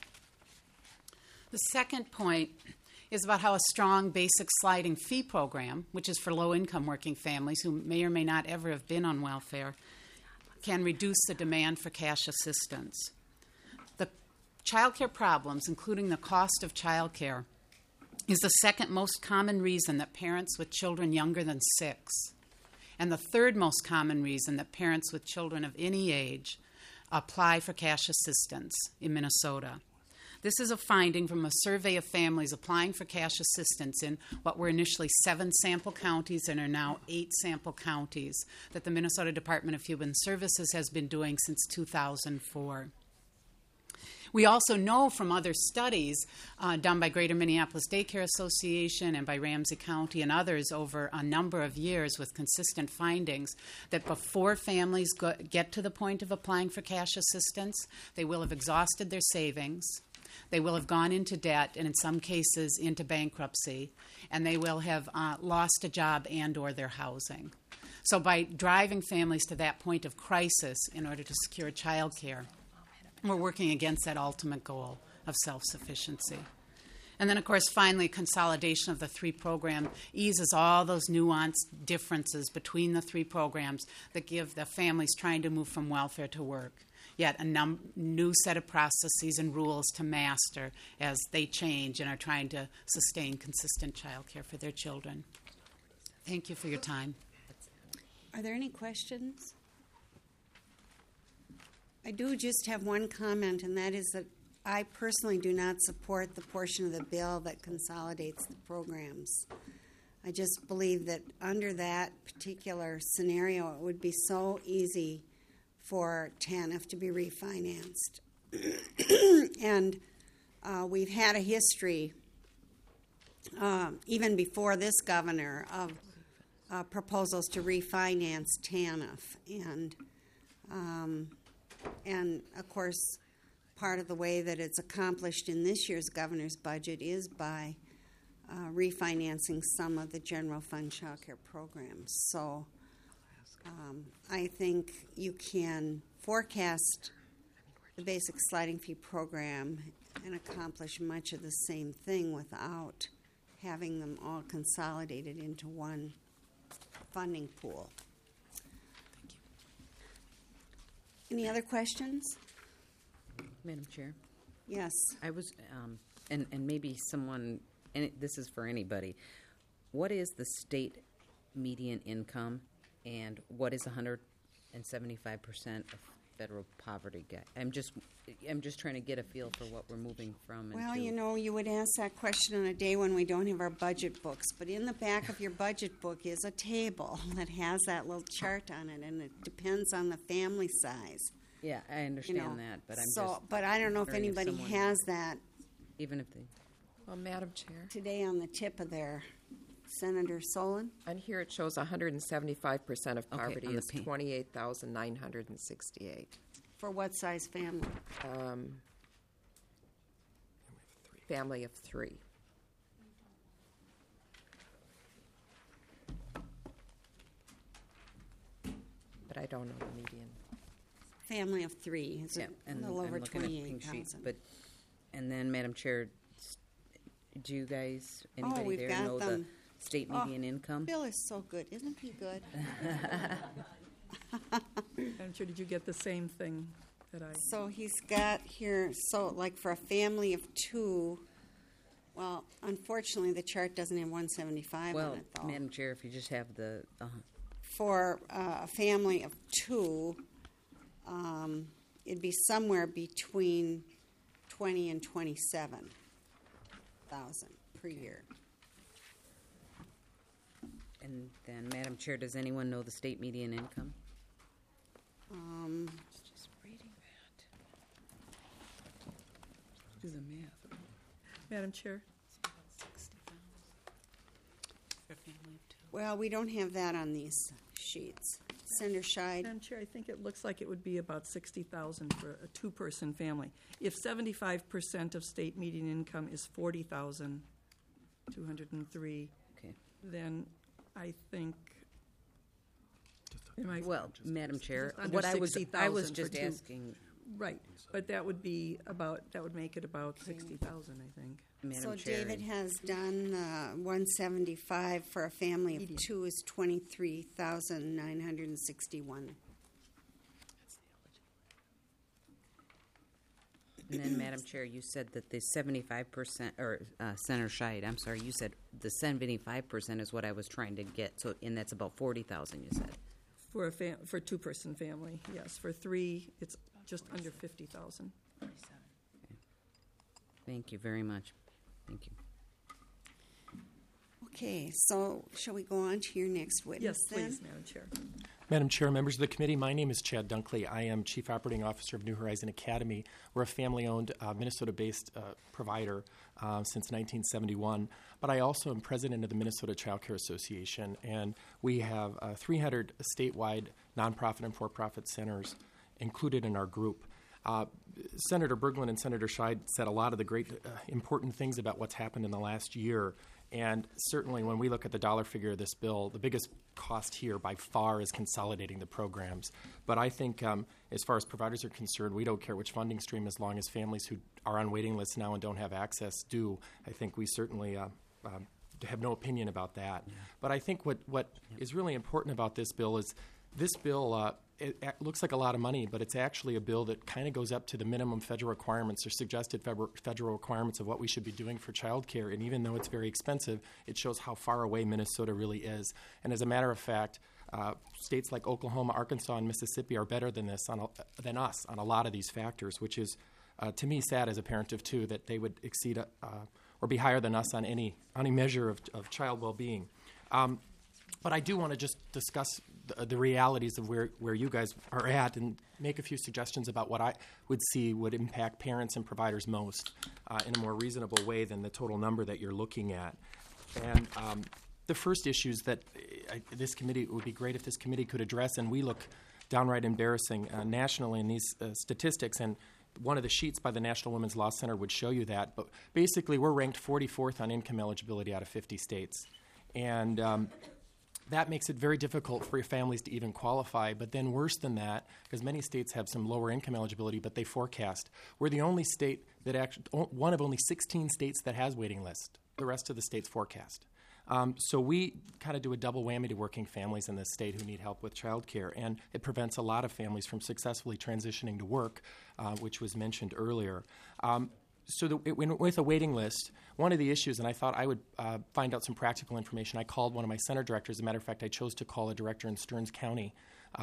The second point is about how a strong basic sliding fee program, which is for low-income working families who may or may not ever have been on welfare, can reduce the demand for cash assistance. The child care problems, including the cost of child care, is the second most common reason that parents with children younger than 6, and the third most common reason that parents with children of any age apply for cash assistance in Minnesota. This is a finding from a survey of families applying for cash assistance in what were initially 7 sample counties and are now 8 sample counties that the Minnesota Department of Human Services has been doing since 2004. We also know from other studies done by Greater Minneapolis Daycare Association and by Ramsey County and others over a number of years with consistent findings that before families get to the point of applying for cash assistance, they will have exhausted their savings, they will have gone into debt and in some cases into bankruptcy, and they will have lost a job and or their housing. So by driving families to that point of crisis in order to secure child care, we're working against that ultimate goal of self-sufficiency. And then, of course, finally, consolidation of the 3 programs eases all those nuanced differences between the 3 programs that give the families trying to move from welfare to work yet a new set of processes and rules to master as they change and are trying to sustain consistent child care for their children. Thank you for your time. Are there any questions? I do just have one comment, and that is that I personally do not support the portion of the bill that consolidates the programs. I just believe that under that particular scenario, it would be so easy for TANF to be refinanced. And we've had a history, even before this governor, of proposals to refinance TANF. And of course, part of the way that it's accomplished in this year's governor's budget is by refinancing some of the general fund child care programs. So I think you can forecast the basic sliding fee program and accomplish much of the same thing without having them all consolidated into one funding pool. Thank you. Any other questions? Madam Chair, Yes. I was, and maybe someone, and this is for anybody, what is the state median income and what is 175% of federal poverty gap? I'm just trying to get a feel for what we're moving from. Well, into. you know, you would ask that question on a day when we don't have our budget books, but in the back of your budget book is a table that has that little chart on it, and it depends on the family size. Yeah, I understand that, but I'm so, just. but I don't know if wondering anybody someone- has that Even if they. Well, Madam Chair, today on the tip of their Senator Solon. on here it shows 175% of poverty on the is pink. 28,968. For what size family? Family of 3. But I don't know the median. Family of 3. It's Yeah, a and little I'm over looking at the pink sheet, 28,000. but, and then, Madam Chair, do you guys, anybody we've there got know the them. state Oh, median income? Bill is so good. Isn't he good? Madam Chair, did you get the same thing that I? So he's got here, so like for a family of 2, well, unfortunately, the chart doesn't have 175 Well, on it, though. Madam Chair, if you just have the, For a family of 2, it'd be somewhere between 20 and 27,000 per year. and then, Madam Chair, does anyone know the state median income? Just reading that. Do the math. Madam Chair? Well, we don't have that on these sheets. Senator Scheid? Madam Chair, I think it looks like it would be about 60,000 for a 2-person family. If 75% of state median income is 40,203, Okay. then I think. Am I- Well, Madam Chair, just under what I was 60,000 for just 2. asking, Right, but that would be about, that would make it about 60,000, I think. Madam So Chair. David has done 175 for a family of Median. 2 is 23,961. And then, Madam Chair, you said that the 75%, or Senator Scheid, I'm sorry, you said the 75% is what I was trying to get, so, and that's about 40,000, you said. For a for a 2-person family, yes. For 3, it's just under 50,000. Thank you very much. Thank you. Okay, so shall we go on to your next witness Yes, then? please, Madam Chair. Madam Chair, members of the committee, my name is Chad Dunkley. I am Chief Operating Officer of New Horizon Academy. We're a family-owned, Minnesota-based provider since 1971. But I also am president of the Minnesota Child Care Association, and we have 300 statewide nonprofit and for-profit centers included in our group. Senator Berglund and Senator Scheid said a lot of the great important things about what's happened in the last year. And certainly when we look at the dollar figure of this bill, the biggest cost here by far is consolidating the programs. But I think as far as providers are concerned, we don't care which funding stream as long as families who are on waiting lists now and don't have access do. I think we certainly have no opinion about that. Yeah. But I think what is really important about this bill is this bill it looks like a lot of money, but it's actually a bill that kind of goes up to the minimum federal requirements or suggested federal requirements of what we should be doing for child care. And even though it's very expensive, it shows how far away Minnesota really is. And as a matter of fact, states like Oklahoma, Arkansas, and Mississippi are better than us on a lot of these factors, which is, to me, sad as a parent of 2 that they would exceed or be higher than us on any measure of child well-being. But I do want to just discuss the realities of where you guys are at and make a few suggestions about what I would see would impact parents and providers most in a more reasonable way than the total number that you're looking at. And the first issues that this committee, it would be great if this committee could address, and we look downright embarrassing nationally in these statistics, and one of the sheets by the National Women's Law Center would show you that. But basically, we're ranked 44th on income eligibility out of 50 states. And that makes it very difficult for your families to even qualify. But then worse than that, because many states have some lower income eligibility, but they forecast. We're the only state that actually, one of only 16 states that has waiting list. The rest of the states forecast. So we kind of do a double whammy to working families in this state who need help with childcare, and it prevents a lot of families from successfully transitioning to work, which was mentioned earlier. With a waiting list, one of the issues, and I thought I would find out some practical information, I called one of my center directors. As a matter of fact, I chose to call a director in Stearns County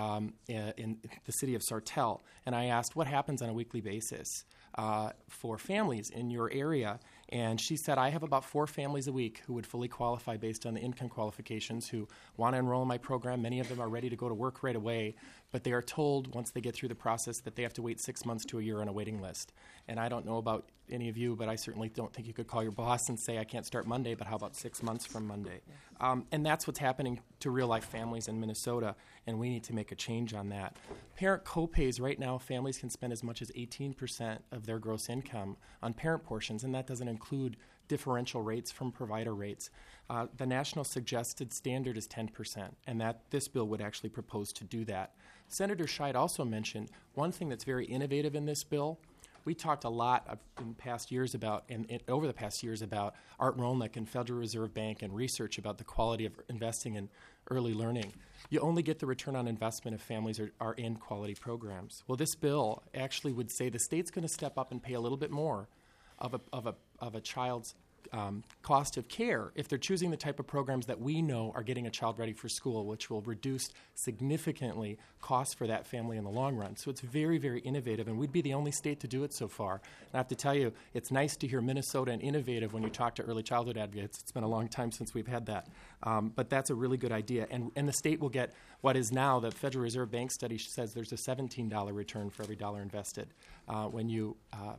in the city of Sartell, and I asked what happens on a weekly basis for families in your area. And she said, I have about 4 families a week who would fully qualify based on the income qualifications who want to enroll in my program. Many of them are ready to go to work right away, but they are told once they get through the process that they have to wait 6 months to a year on a waiting list. And I don't know about any of you, but I certainly don't think you could call your boss and say, I can't start Monday, but how about 6 months from Monday? And that's what's happening to real-life families in Minnesota, and we need to make a change on that. Parent co-pays, right now, families can spend as much as 18% of their gross income on parent portions, and that doesn't include differential rates from provider rates. The national suggested standard is 10%, and that this bill would actually propose to do that. Senator Scheid also mentioned one thing that's very innovative in this bill. We talked a lot in past years about, and over the past years, about Art Rolnick and Federal Reserve Bank and research about the quality of investing in early learning. You only get the return on investment if families are in quality programs. Well, this bill actually would say the state's going to step up and pay a little bit more of a child's cost of care if they're choosing the type of programs that we know are getting a child ready for school, which will reduce significantly costs for that family in the long run. So it's very, very innovative, and we'd be the only state to do it so far. And I have to tell you, it's nice to hear Minnesota and innovative when you talk to early childhood advocates. It's been a long time since we've had that. But that's a really good idea. And the state will get what is now, the Federal Reserve Bank study says there's a $17 return for every dollar invested when you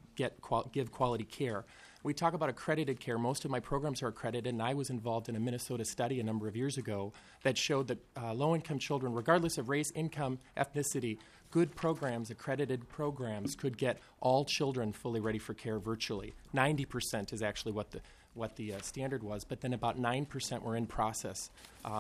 give quality care. We talk about accredited care. Most of my programs are accredited, and I was involved in a Minnesota study a number of years ago that showed that low-income children, regardless of race, income, ethnicity, good programs, accredited programs, could get all children fully ready for care virtually. 90% is actually what the standard was, but then about 9% were in process,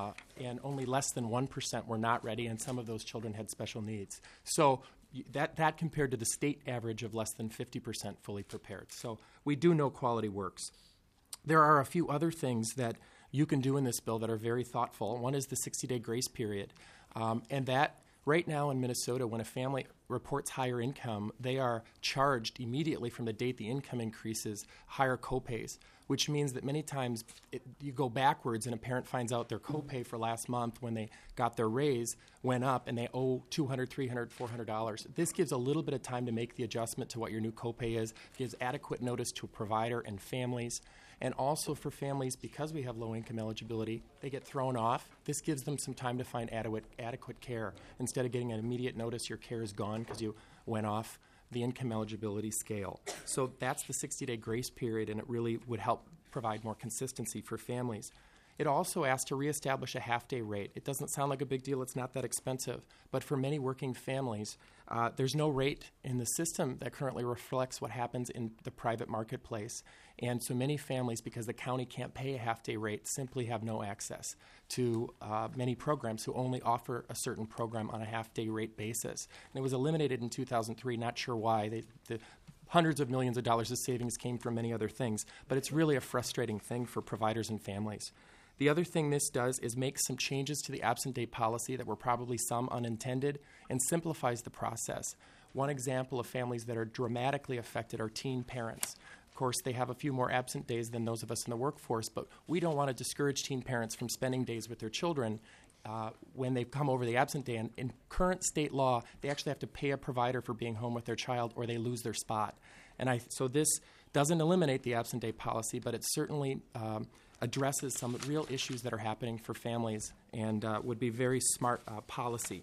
and only less than 1% were not ready, and some of those children had special needs. So that compared to the state average of less than 50% fully prepared. So we do know quality works. There are a few other things that you can do in this bill that are very thoughtful. One is the 60-day grace period, and that right now in Minnesota, when a family reports higher income, they are charged immediately from the date the income increases higher copays, which means that many times you go backwards and a parent finds out their copay for last month when they got their raise went up and they owe $200, $300, $400. This gives a little bit of time to make the adjustment to what your new copay is, gives adequate notice to a provider and families. And also for families, because we have low income eligibility, they get thrown off. This gives them some time to find adequate care. Instead of getting an immediate notice your care is gone because you went off the income eligibility scale. So that's the 60-day grace period, and it really would help provide more consistency for families. It also asks to reestablish a half-day rate. It doesn't sound like a big deal. It's not that expensive. But for many working families, there's no rate in the system that currently reflects what happens in the private marketplace. And so many families, because the county can't pay a half-day rate, simply have no access to many programs who only offer a certain program on a half-day rate basis. And it was eliminated in 2003, not sure why. The hundreds of millions of dollars of savings came from many other things, but it's really a frustrating thing for providers and families. The other thing this does is make some changes to the absent day policy that were probably some unintended and simplifies the process. One example of families that are dramatically affected are teen parents. Of course, they have a few more absent days than those of us in the workforce, but we don't want to discourage teen parents from spending days with their children when they've come over the absent day. And in current state law, they actually have to pay a provider for being home with their child or they lose their spot. And so this doesn't eliminate the absent day policy, but it certainly addresses some real issues that are happening for families and would be very smart policy.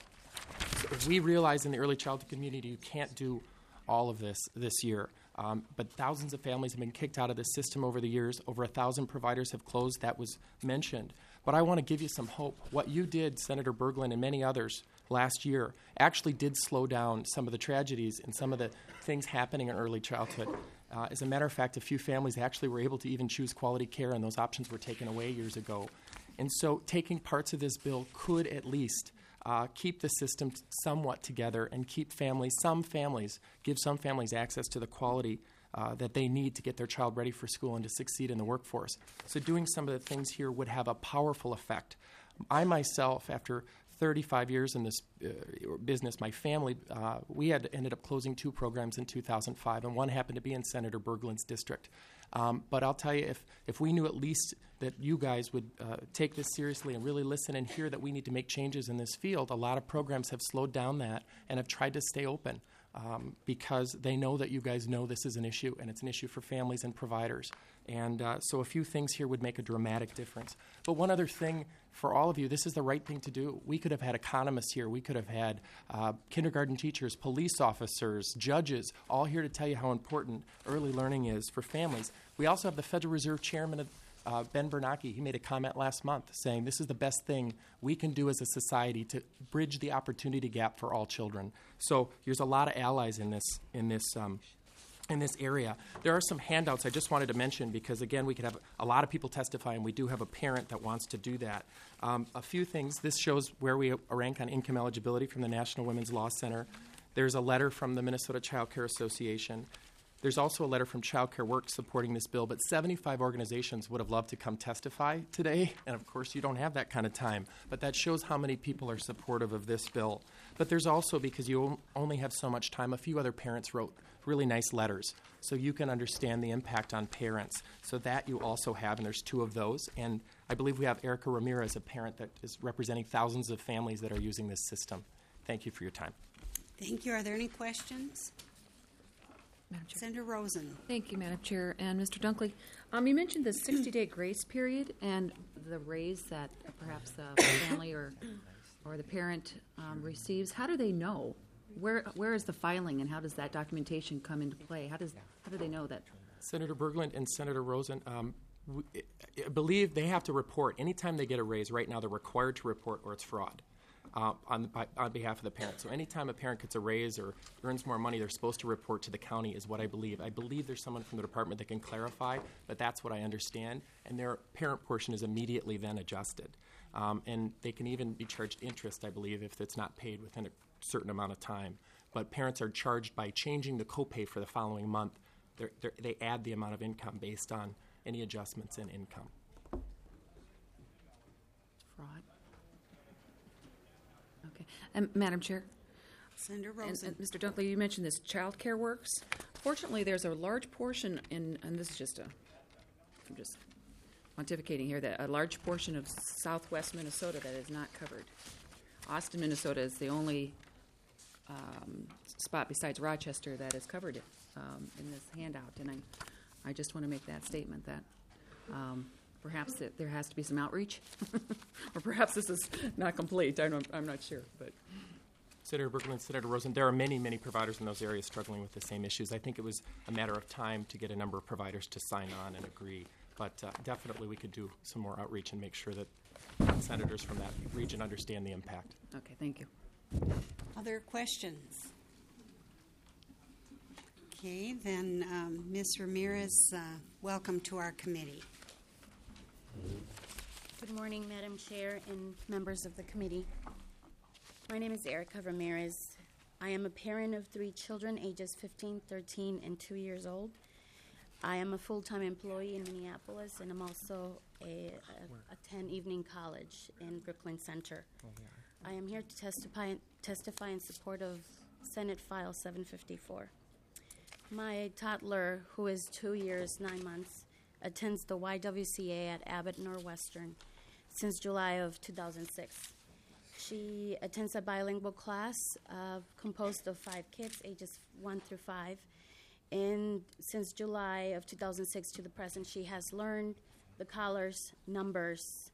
So we realize in the early childhood community you can't do all of this year. But thousands of families have been kicked out of the system over the years. Over 1,000 providers have closed. That was mentioned. But I want to give you some hope. What you did, Senator Berglund and many others, last year actually did slow down some of the tragedies and some of the things happening in early childhood. As a matter of fact, a few families actually were able to even choose quality care, and those options were taken away years ago. And so taking parts of this bill could at least keep the system somewhat together and keep some families access to the quality that they need to get their child ready for school and to succeed in the workforce. So doing some of the things here would have a powerful effect. I myself, after 35 years in this business, my family, we had ended up closing 2 programs in 2005, and one happened to be in Senator Berglund's district. But I'll tell you, if we knew at least that you guys would take this seriously and really listen and hear that we need to make changes in this field, a lot of programs have slowed down that and have tried to stay open because they know that you guys know this is an issue, and it's an issue for families and providers. And so a few things here would make a dramatic difference. But one other thing for all of you, this is the right thing to do. We could have had economists here. We could have had kindergarten teachers, police officers, judges, all here to tell you how important early learning is for families. We also have the Federal Reserve Chairman, Ben Bernanke. He made a comment last month saying this is the best thing we can do as a society to bridge the opportunity gap for all children. So there's a lot of allies in this area. There are some handouts I just wanted to mention because, again, we could have a lot of people testify, and we do have a parent that wants to do that. A few things. This shows where we rank on income eligibility from the National Women's Law Center. There's a letter from the Minnesota Child Care Association. There's also a letter from Child Care Works supporting this bill, but 75 organizations would have loved to come testify today, and of course you don't have that kind of time, but that shows how many people are supportive of this bill. But there's also, because you only have so much time, a few other parents wrote really nice letters so you can understand the impact on parents. So that you also have, and there's 2 of those, and I believe we have Erica Ramirez, a parent that is representing thousands of families that are using this system. Thank you for your time. Thank you. Are there any questions? Madam Chair. Senator Rosen. Thank you, Madam Chair. And Mr. Dunkley, you mentioned the 60-day grace period and the raise that perhaps the family or the parent receives. How do they know? Where is the filing, and how does that documentation come into play? How do they know that? Senator Berglund and Senator Rosen, I believe they have to report. Anytime they get a raise, right now they're required to report or it's fraud. On behalf of the parent. So anytime a parent gets a raise or earns more money, they're supposed to report to the county is what I believe. I believe there's someone from the department that can clarify, but that's what I understand. And their parent portion is immediately then adjusted. And they can even be charged interest, I believe, if it's not paid within a certain amount of time. But parents are charged by changing the copay for the following month. They add the amount of income based on any adjustments in income. Fraud. Okay. And Madam Chair? Senator Rosen. And Mr. Dunkley, you mentioned this Child Care Works. Fortunately, there's a large portion and this is just I'm just pontificating here, that a large portion of southwest Minnesota that is not covered. Austin, Minnesota is the only spot besides Rochester that is covered in this handout. And I just want to make that statement that perhaps that there has to be some outreach, or perhaps this is not complete. I'm not sure, but. Senator Berglund, Senator Rosen, there are many, many providers in those areas struggling with the same issues. I think it was a matter of time to get a number of providers to sign on and agree. But definitely we could do some more outreach and make sure that senators from that region understand the impact. Okay, thank you. Other questions? Okay, then Ms. Ramirez, welcome to our committee. Good morning, Madam Chair and members of the committee. My name is Erica Ramirez. I am a parent of 3 children, ages 15, 13, and 2 years old. I am a full-time employee in Minneapolis, and I'm also attend evening college in Brooklyn Center. I am here to testify in support of Senate File 754. My toddler, who is 2 years, 9 months, attends the YWCA at Abbott Northwestern since July of 2006. She attends a bilingual class composed of 5 kids, ages 1 through 5. And since July of 2006 to the present, she has learned the callers, numbers.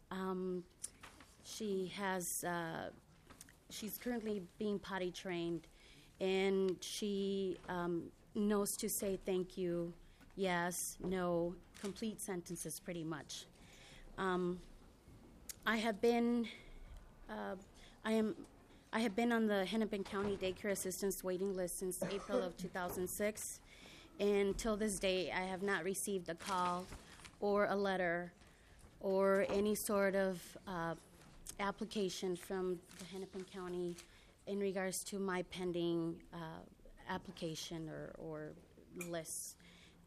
She's currently being potty trained, and she knows to say thank you, yes, no, complete sentences pretty much. I I have been on the Hennepin County Daycare Assistance waiting list since April of 2006, and till this day, I have not received a call or a letter or any sort of application from the Hennepin County in regards to my pending application or lists.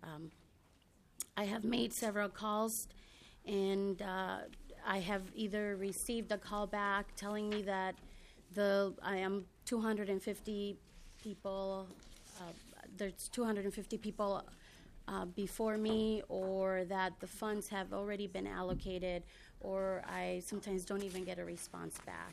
I have made several calls, and I have either received a call back telling me that I am 250 people, there's 250 people before me, or that the funds have already been allocated, or I sometimes don't even get a response back.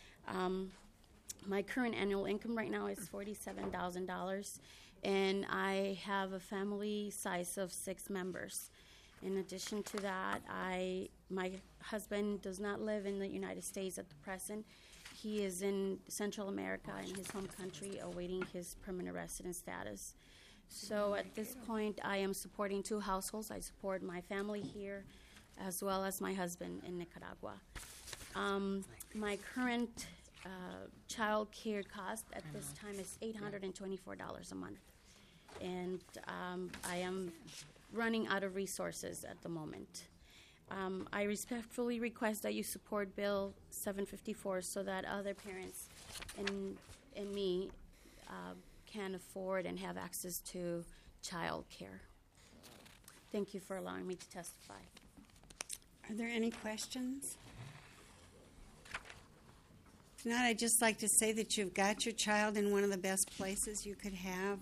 My current annual income right now is $47,000, and I have a family size of 6 members. In addition to that, my husband does not live in the United States at the present. He is in Central America in his home country awaiting his permanent resident status. So at this point, I am supporting 2 households. I support my family here as well as my husband in Nicaragua. My current child care cost at this time is $824 a month. And I am running out of resources at the moment. I respectfully request that you support Bill 754 so that other parents and me can afford and have access to child care. Thank you for allowing me to testify. Are there any questions? If not, I'd just like to say that you've got your child in one of the best places you could have.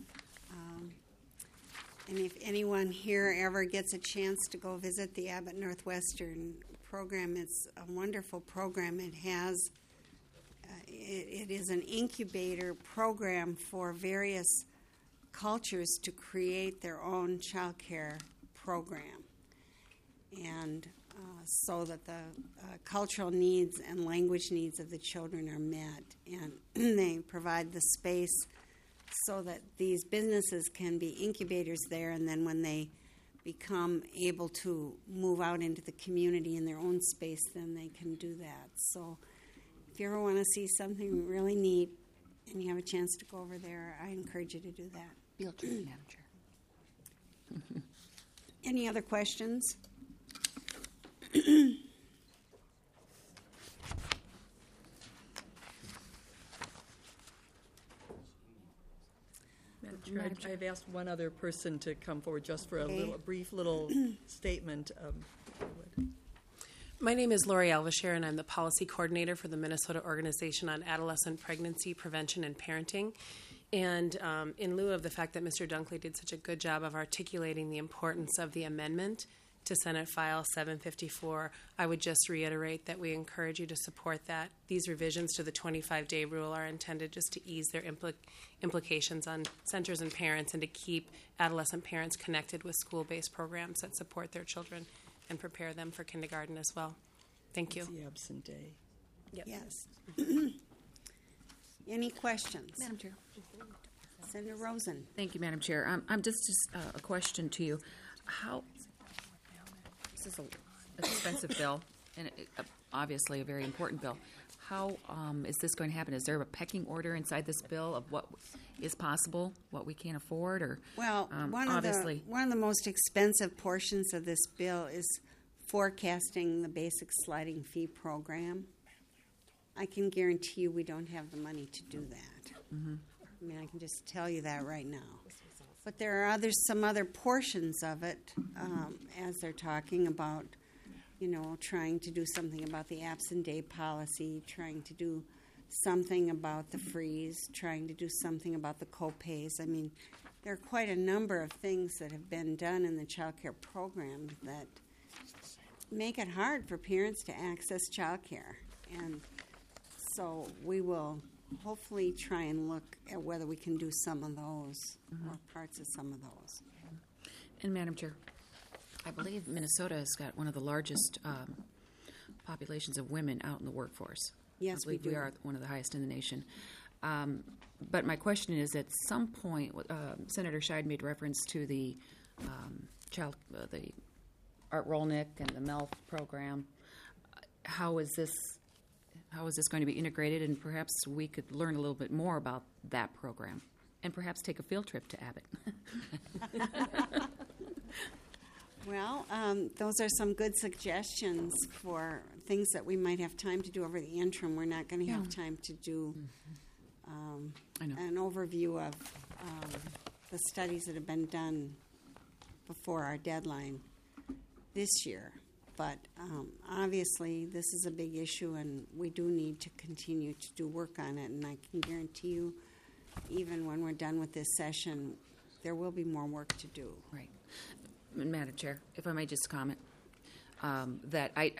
And if anyone here ever gets a chance to go visit the Abbott Northwestern program, it's a wonderful program. It has, it is an incubator program for various cultures to create their own child care program. And so that the cultural needs and language needs of the children are met. And they provide the space so that these businesses can be incubators there, and then when they become able to move out into the community in their own space, then they can do that. So if you ever want to see something really neat and you have a chance to go over there, I encourage you to do that. Field trip, Madam Chair. Any other questions? Madam Chair, I've asked one other person to come forward just for Okay. a brief little statement. My name is Lori Alvashare, and I'm the policy coordinator for the Minnesota Organization on Adolescent Pregnancy Prevention and Parenting. And in lieu of the fact that Mr. Dunkley did such a good job of articulating the importance of the amendment to Senate File 754, I would just reiterate that we encourage you to support that. These revisions to the 25-day rule are intended just to ease their implications on centers and parents and to keep adolescent parents connected with school-based programs that support their children and prepare them for kindergarten as well. Thank you. It's the absent day. Yep. Yes. Any questions? Madam Chair. Senator Rosen. Thank you, Madam Chair. I'm just a question to you. How this is an expensive bill, and obviously a very important bill. How is this going to happen? Is there a pecking order inside this bill of what is possible, what we can't afford, or Well, one of the most expensive portions of this bill is forecasting the basic sliding fee program. I can guarantee you we don't have the money to do that. Mm-hmm. I mean, I can just tell you that right now. But there are some other portions of it, as they're talking about, trying to do something about the absent day policy, trying to do something about the freeze, trying to do something about the co-pays. I mean, there are quite a number of things that have been done in the child care program that make it hard for parents to access child care. And so we will hopefully try and look at whether we can do some of those or parts of some of those. And Madam Chair, I believe Minnesota has got one of the largest populations of women out in the workforce. Yes, I believe we do. We are one of the highest in the nation. But my question is, at some point, Senator Scheid made reference to the the Art Rolnick and the MELF program. How is this How is this going to be integrated? And perhaps we could learn a little bit more about that program, and perhaps take a field trip to Abbott. Well, those are some good suggestions for things that we might have time to do over the interim. We're not going to have time to do an overview of the studies that have been done before our deadline this year. But obviously, this is a big issue, and we do need to continue to do work on it. And I can guarantee you, even when we're done with this session, there will be more work to do. Right. Madam Chair, if I may just comment, that I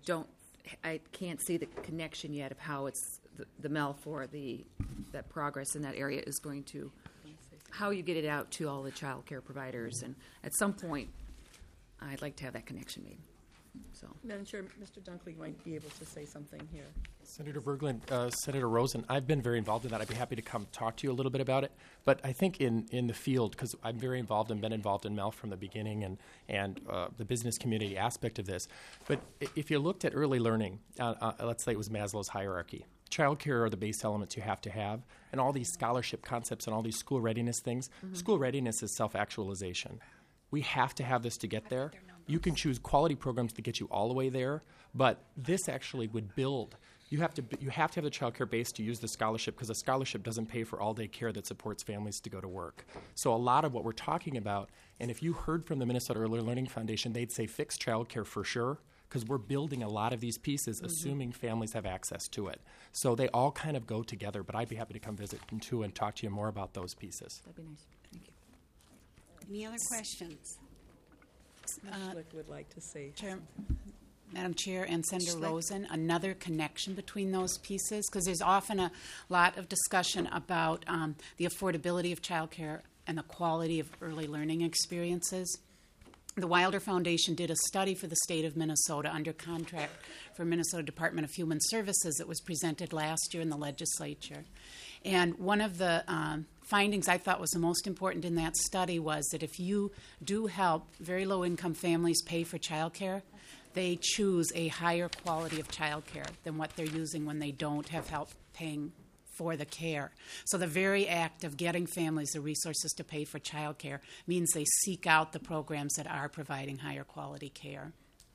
can't see the connection yet of how it's the MEL for that progress in that area is going to, how you get it out to all the child care providers. And at some point, I'd like to have that connection made. So, Madam Chair, Mr. Dunkley might be able to say something here. Senator Berglund, Senator Rosen, I've been very involved in that. I'd be happy to come talk to you a little bit about it. But I think in the field, because I'm very involved and been involved in MEL from the beginning and the business community aspect of this. But if you looked at early learning, let's say it was Maslow's hierarchy. Childcare are the base elements you have to have, and all these scholarship concepts and all these school readiness things. Mm-hmm. School readiness is self-actualization. We have to have this to get there. You can choose quality programs to get you all the way there, but this actually would build. You have to have the child care base to use the scholarship, because a scholarship doesn't pay for all-day care that supports families to go to work. So a lot of what we're talking about, and if you heard from the Minnesota Early Learning Foundation, they'd say fix child care for sure, because we're building a lot of these pieces, assuming families have access to it. So they all kind of go together, but I'd be happy to come visit too and talk to you more about those pieces. That'd be nice. Thank you. Any other questions? Ms. Schlick would like to say Chair, Madam Chair and Senator Schlick. Rosen, another connection between those pieces, because there's often a lot of discussion about the affordability of childcare and the quality of early learning experiences. The Wilder Foundation did a study for the state of Minnesota under contract for Minnesota Department of Human Services that was presented last year in the legislature. And one of the findings I thought was the most important in that study was that if you do help very low-income families pay for childcare, they choose a higher quality of childcare than what they're using when they don't have help paying for the care. So the very act of getting families the resources to pay for childcare means they seek out the programs that are providing higher quality care.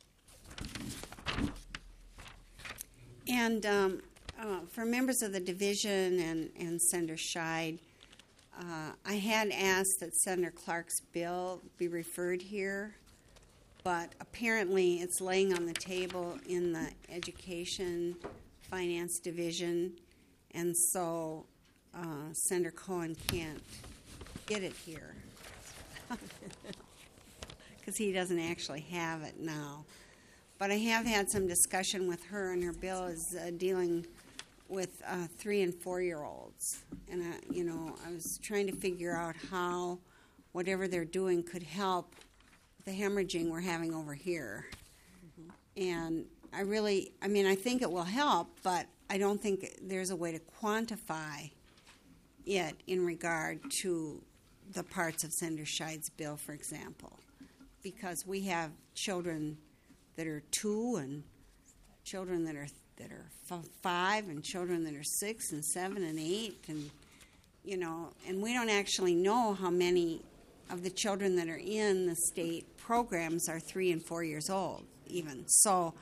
And for members of the division and Senator Scheid, I had asked that Senator Clark's bill be referred here, but apparently it's laying on the table in the Education Finance Division, and so Senator Cohen can't get it here because he doesn't actually have it now. But I have had some discussion with her, and her bill is dealing with 3- and 4-year-olds. And, I was trying to figure out how whatever they're doing could help the hemorrhaging we're having over here. Mm-hmm. And I think it will help, but I don't think there's a way to quantify it in regard to the parts of Senator Scheid's bill, for example, because we have children that are 2 and children that are 5 and children that are 6 and 7 and 8 and we don't actually know how many of the children that are in the state programs are 3 and 4 years old even. So,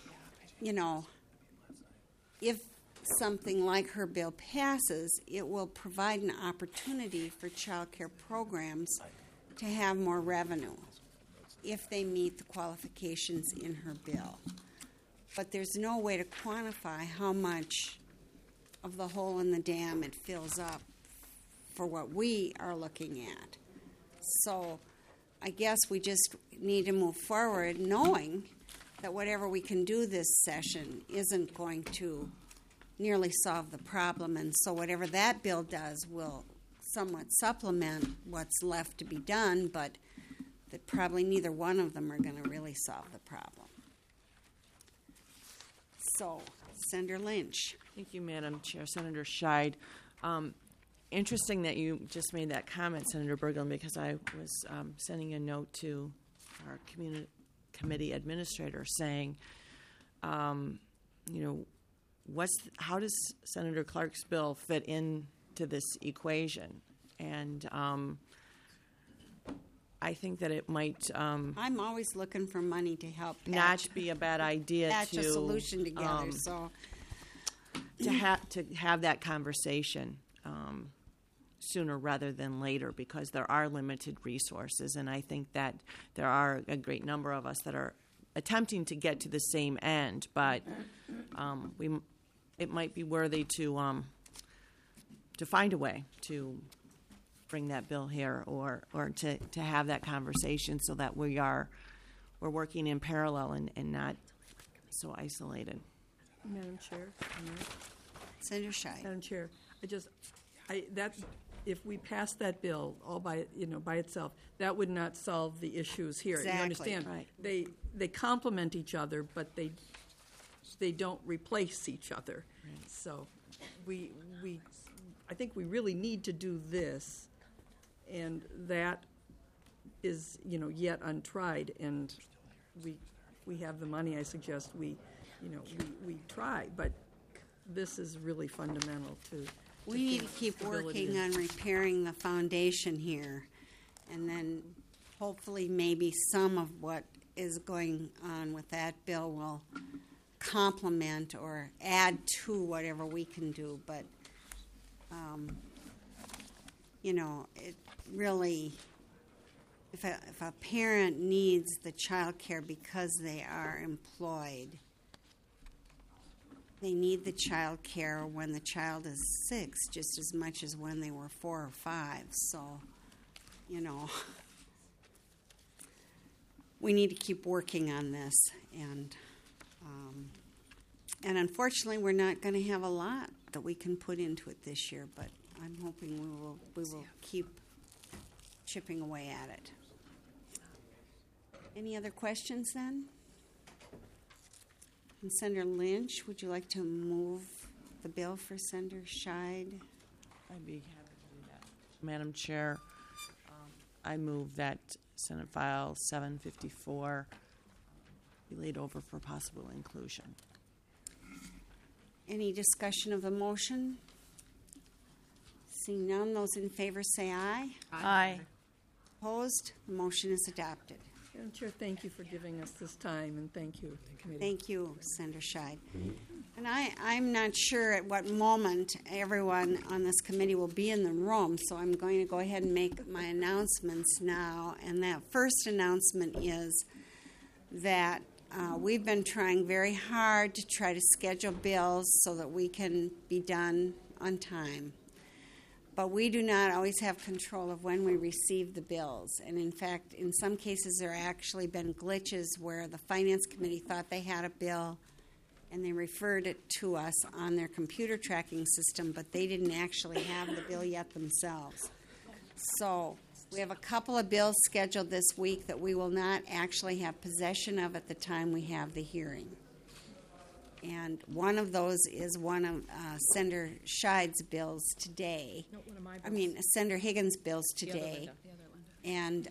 if something like her bill passes, it will provide an opportunity for child care programs to have more revenue if they meet the qualifications in her bill. But there's no way to quantify how much of the hole in the dam it fills up for what we are looking at. So I guess we just need to move forward knowing that whatever we can do this session isn't going to nearly solve the problem, and so whatever that bill does will somewhat supplement what's left to be done, but that probably neither one of them are going to really solve the problem. So, Senator Lynch. Thank you, Madam Chair. Senator Scheid. Interesting that you just made that comment, Senator Berglund, because I was sending a note to our committee administrator saying, how does Senator Clark's bill fit into this equation? And I think that it might I'm always looking for money to help not be a bad idea patch to a solution together. So to have that conversation sooner rather than later, because there are limited resources, and I think that there are a great number of us that are attempting to get to the same end, but it might be worthy to find a way to bring that bill here, or to have that conversation, so that we're working in parallel and not so isolated. Madam Chair. Senator Scheid. Madam Chair, if we pass that bill all by itself, that would not solve the issues here. Exactly. You understand? Right. They complement each other, but they don't replace each other. Right. So I think we really need to do this, and that is yet untried, and we have the money. I suggest we try, but this is really fundamental to. We need to keep working on repairing the foundation here, and then hopefully maybe some of what is going on with that bill will complement or add to whatever we can do. But, it really, if a parent needs the child care because they are employed, they need the child care when the child is 6 just as much as when they were 4 or 5. So, we need to keep working on this. And unfortunately, we're not going to have a lot that we can put into it this year, but I'm hoping we will keep chipping away at it. Any other questions then? And Senator Lynch, would you like to move the bill for Senator Scheid? I'd be happy to do that. Madam Chair, I move that Senate File 754 be laid over for possible inclusion. Any discussion of the motion? Seeing none, those in favor say aye. Aye. Opposed? The motion is adopted. Madam Chair, thank you for giving us this time, and thank you, committee. Thank you, Senator Scheid. And I'm not sure at what moment everyone on this committee will be in the room, so I'm going to go ahead and make my announcements now. And that first announcement is that we've been trying very hard to try to schedule bills so that we can be done on time. But we do not always have control of when we receive the bills. And in fact, in some cases, there have actually been glitches where the Finance Committee thought they had a bill and they referred it to us on their computer tracking system, but they didn't actually have the bill yet themselves. So we have a couple of bills scheduled this week that we will not actually have possession of at the time we have the hearing. And one of those is one of Senator Scheid's bills today. No, one of my bills. Senator Higgins' bills today. And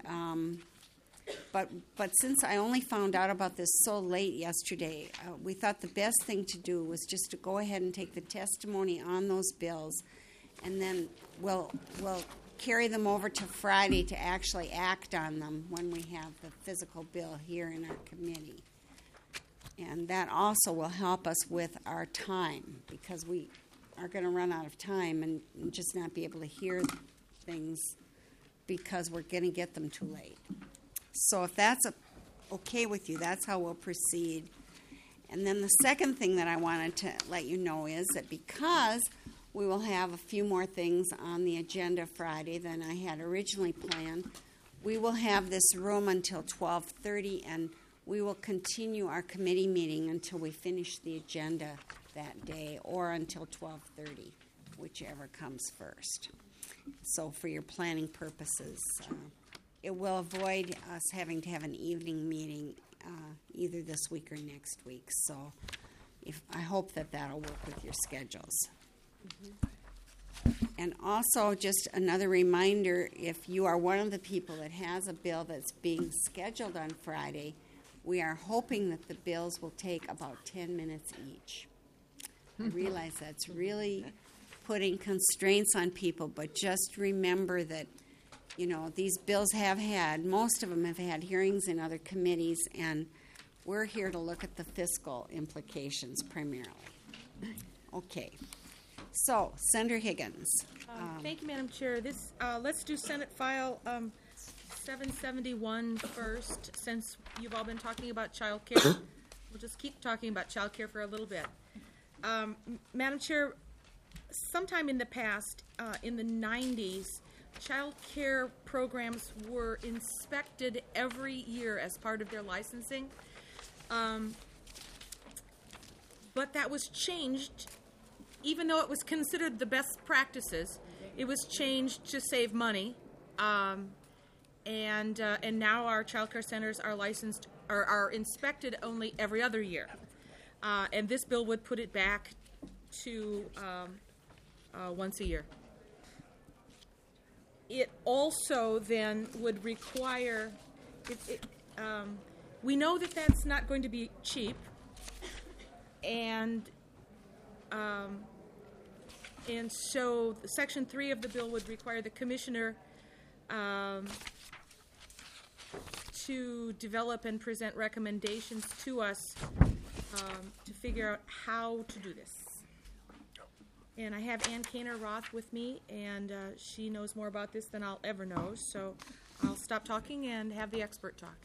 but since I only found out about this so late yesterday, we thought the best thing to do was just to go ahead and take the testimony on those bills, and then we'll carry them over to Friday to actually act on them when we have the physical bill here in our committee. And that also will help us with our time, because we are going to run out of time and just not be able to hear things because we're going to get them too late. So if that's okay with you, that's how we'll proceed. And then the second thing that I wanted to let you know is that because we will have a few more things on the agenda Friday than I had originally planned, we will have this room until 12:30, and we will continue our committee meeting until we finish the agenda that day, or until 12:30, whichever comes first. So for your planning purposes, it will avoid us having to have an evening meeting either this week or next week. So I hope that that'll work with your schedules. And also, just another reminder, if you are one of the people that has a bill that's being scheduled on Friday, we are hoping that the bills will take about 10 minutes each. I realize that's really putting constraints on people, but just remember that, you know, these bills most of them have had hearings in other committees, and we're here to look at the fiscal implications primarily. Okay. So, Senator Higgins. Thank you, Madam Chair. Let's do Senate File 771 first, since you've all been talking about child care. We'll just keep talking about child care for a little bit. Madam Chair, sometime in the past, in the 90s, child care programs were inspected every year as part of their licensing. But that was changed, even though it was considered the best practices. It was changed to save money, and now our child care centers are licensed or are inspected only every other year. And this bill would put it back to once a year. It also then would require. We know that that's not going to be cheap, and so Section 3 of the bill would require the commissioner to develop and present recommendations to us to figure out how to do this. And I have Ann Kaner-Roth with me, and she knows more about this than I'll ever know, so I'll stop talking and have the expert talk.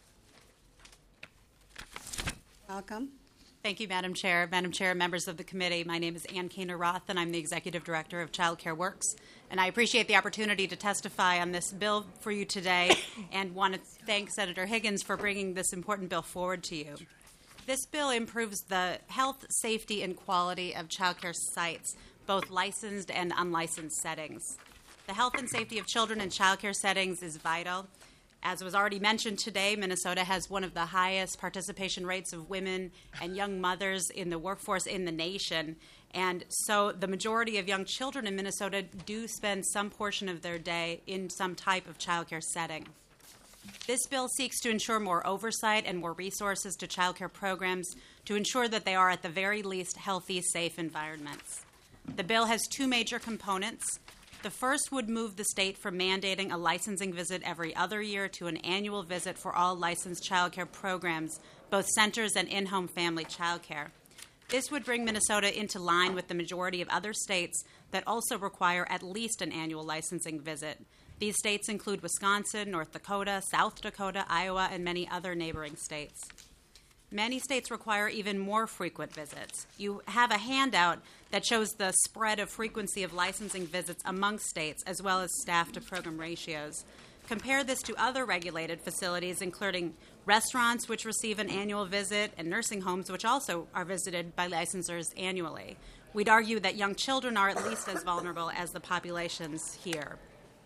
Welcome. Thank you, Madam Chair. Madam Chair, members of the committee, my name is Ann Kaner-Roth, and I'm the Executive Director of Child Care Works. And I appreciate the opportunity to testify on this bill for you today and want to thank Senator Higgins for bringing this important bill forward to you. This bill improves the health, safety, and quality of child care sites, both licensed and unlicensed settings. The health and safety of children in child care settings is vital. As was already mentioned today, Minnesota has one of the highest participation rates of women and young mothers in the workforce in the nation. And so the majority of young children in Minnesota do spend some portion of their day in some type of child care setting. This bill seeks to ensure more oversight and more resources to child care programs to ensure that they are at the very least healthy, safe environments. The bill has two major components. The first would move the state from mandating a licensing visit every other year to an annual visit for all licensed child care programs, both centers and in-home family child care. This would bring Minnesota into line with the majority of other states that also require at least an annual licensing visit. These states include Wisconsin, North Dakota, South Dakota, Iowa, and many other neighboring states. Many states require even more frequent visits. You have a handout that shows the spread of frequency of licensing visits among states, as well as staff-to-program ratios. Compare this to other regulated facilities, including restaurants, which receive an annual visit, and nursing homes, which also are visited by licensors annually. We'd argue that young children are at least as vulnerable as the populations here.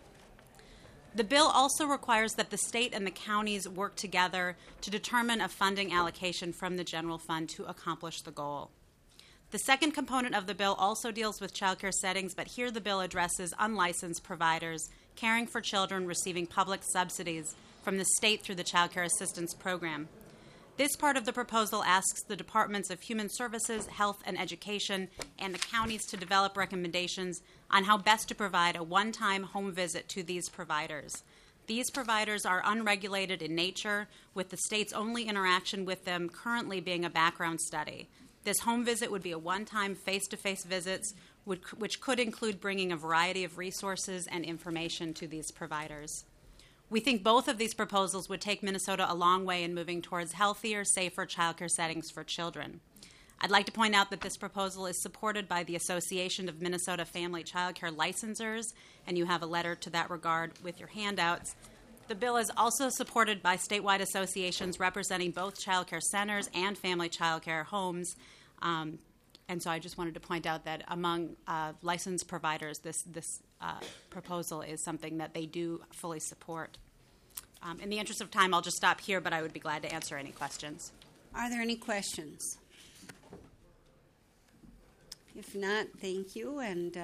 The bill also requires that the state and the counties work together to determine a funding allocation from the general fund to accomplish the goal. The second component of the bill also deals with child care settings, but here the bill addresses unlicensed providers caring for children receiving public subsidies from the state through the Child Care Assistance Program. This part of the proposal asks the Departments of Human Services, Health, and Education and the counties to develop recommendations on how best to provide a one-time home visit to these providers. These providers are unregulated in nature, with the state's only interaction with them currently being a background study. This home visit would be a one-time face-to-face visit, which could include bringing a variety of resources and information to these providers. We think both of these proposals would take Minnesota a long way in moving towards healthier, safer child care settings for children. I'd like to point out that this proposal is supported by the Association of Minnesota Family Child Care Licensors, and you have a letter to that regard with your handouts. The bill is also supported by statewide associations representing both child care centers and family child care homes. And so I just wanted to point out that among licensed providers, this proposal is something that they do fully support. In the interest of time, I'll just stop here, but I would be glad to answer any questions. Are there any questions? If not, thank you. And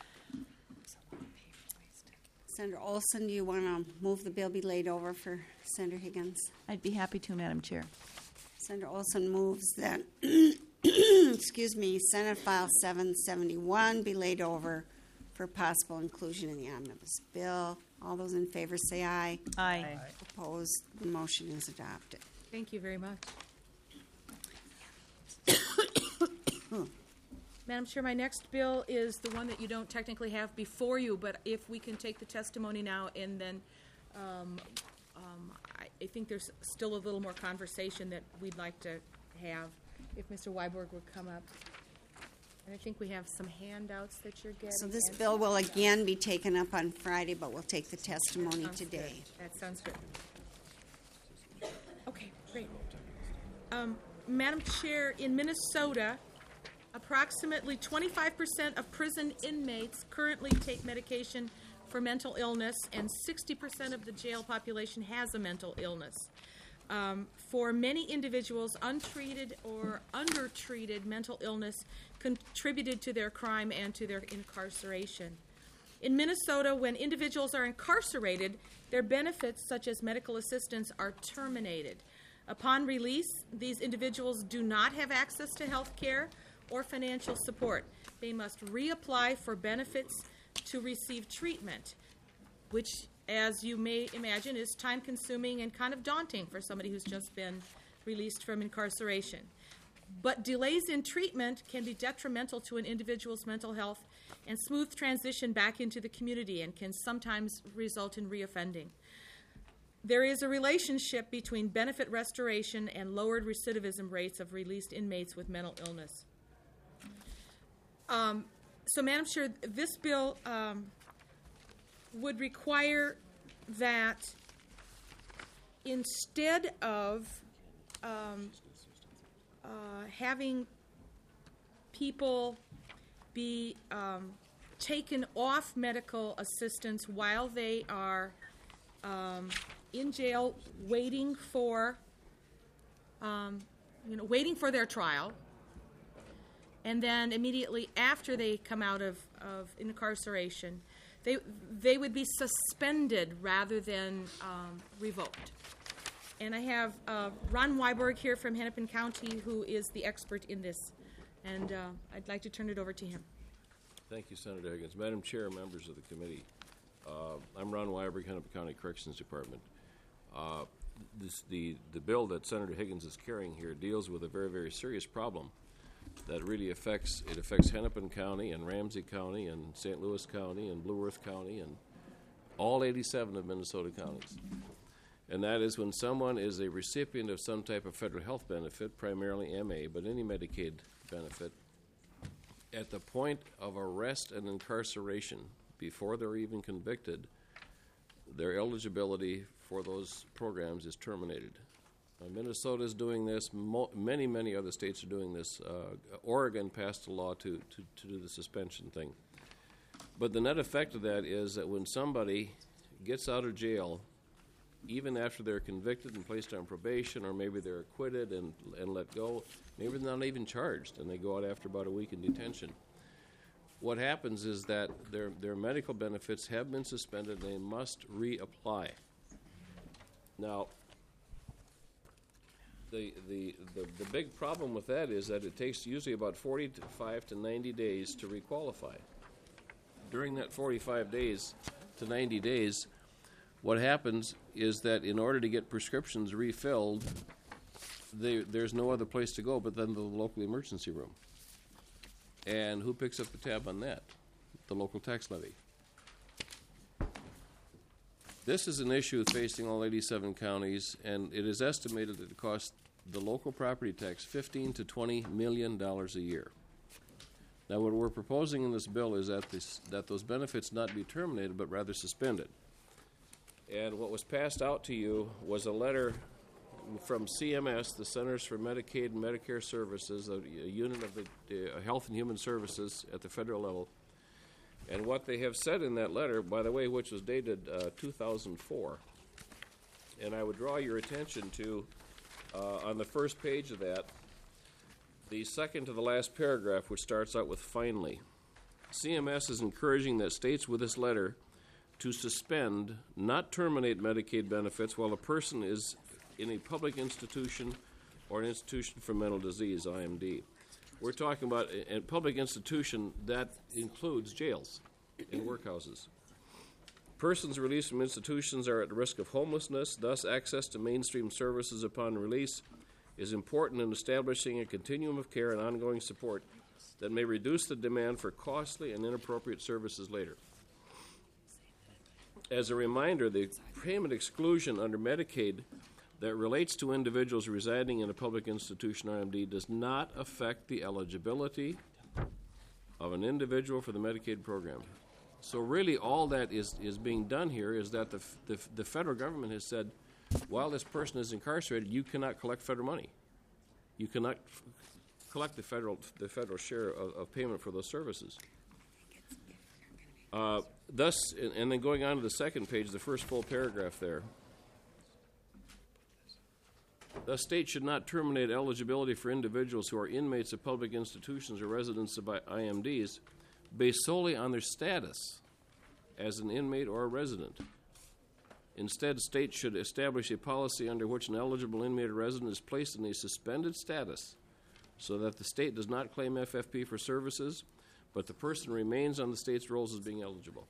Senator Olson, do you want to move the bill be laid over for Senator Higgins? I'd be happy to, Madam Chair. Senator Olson moves that excuse me, Senate File 771 be laid over for possible inclusion in the omnibus bill. All those in favor say aye. Aye. Opposed? The motion is adopted. Thank you very much. Madam Chair, my next bill is the one that you don't technically have before you, but if we can take the testimony now and then I think there's still a little more conversation that we'd like to have. If Mr. Weiberg would come up. And I think we have some handouts that you're getting. So this bill will again be taken up on Friday, but we'll take the testimony today. Good. That sounds good. Okay, great. Madam Chair, in Minnesota, approximately 25% of prison inmates currently take medication for mental illness, and 60% of the jail population has a mental illness. For many individuals, untreated or undertreated mental illness contributed to their crime and to their incarceration. In Minnesota, when individuals are incarcerated, their benefits, such as medical assistance, are terminated. Upon release, these individuals do not have access to health care or financial support. They must reapply for benefits to receive treatment, which, as you may imagine, is time-consuming and kind of daunting for somebody who's just been released from incarceration. But delays in treatment can be detrimental to an individual's mental health and smooth transition back into the community and can sometimes result in reoffending. There is a relationship between benefit restoration and lowered recidivism rates of released inmates with mental illness. So, Madam Chair, this bill would require that instead of having people be taken off medical assistance while they are in jail waiting for their trial, and then immediately after they come out of incarceration, they would be suspended rather than revoked. And I have Ron Weiberg here from Hennepin County, who is the expert in this, and I'd like to turn it over to him. Thank you, Senator Higgins. Madam Chair, members of the committee, I'm Ron Weiberg, Hennepin County Corrections Department. The bill that Senator Higgins is carrying here deals with a very, very serious problem that really affects Hennepin County and Ramsey County and St. Louis County and Blue Earth County and all 87 of Minnesota counties. And that is when someone is a recipient of some type of federal health benefit, primarily MA, but any Medicaid benefit, at the point of arrest and incarceration, before they're even convicted, their eligibility for those programs is terminated. Minnesota is doing this. Many, many other states are doing this. Oregon passed a law to do the suspension thing. But the net effect of that is that when somebody gets out of jail, even after they're convicted and placed on probation, or maybe they're acquitted and let go, maybe they're not even charged, and they go out after about a week in detention. What happens is that their medical benefits have been suspended, and they must reapply. Now, the big problem with that is that it takes usually about 45 to 90 days to requalify. During that 45 days to 90 days, what happens is that in order to get prescriptions refilled, there's no other place to go but then the local emergency room. And who picks up the tab on that? The local tax levy. This is an issue facing all 87 counties, and it is estimated that it costs the local property tax $15 to $20 million a year. Now, what we're proposing in this bill is that those benefits not be terminated, but rather suspended. And what was passed out to you was a letter from CMS, the Centers for Medicaid and Medicare Services, a unit of the Health and Human Services at the federal level. And what they have said in that letter, by the way, which was dated 2004, and I would draw your attention to, on the first page of that, the second to the last paragraph, which starts out with finally. CMS is encouraging that states with this letter to suspend, not terminate Medicaid benefits while a person is in a public institution or an institution for mental disease, IMD. We're talking about a public institution that includes jails and workhouses. Persons released from institutions are at risk of homelessness, thus access to mainstream services upon release is important in establishing a continuum of care and ongoing support that may reduce the demand for costly and inappropriate services later. As a reminder, the payment exclusion under Medicaid that relates to individuals residing in a public institution RMD does not affect the eligibility of an individual for the Medicaid program. So really all that is being done here is that the federal government has said, while this person is incarcerated, you cannot collect federal money. You cannot collect the federal share of payment for those services. Thus, and then going on to the second page, the first full paragraph there. The state should not terminate eligibility for individuals who are inmates of public institutions or residents of IMDs based solely on their status as an inmate or a resident. Instead, states should establish a policy under which an eligible inmate or resident is placed in a suspended status so that the state does not claim FFP for services, but the person remains on the state's rolls as being eligible.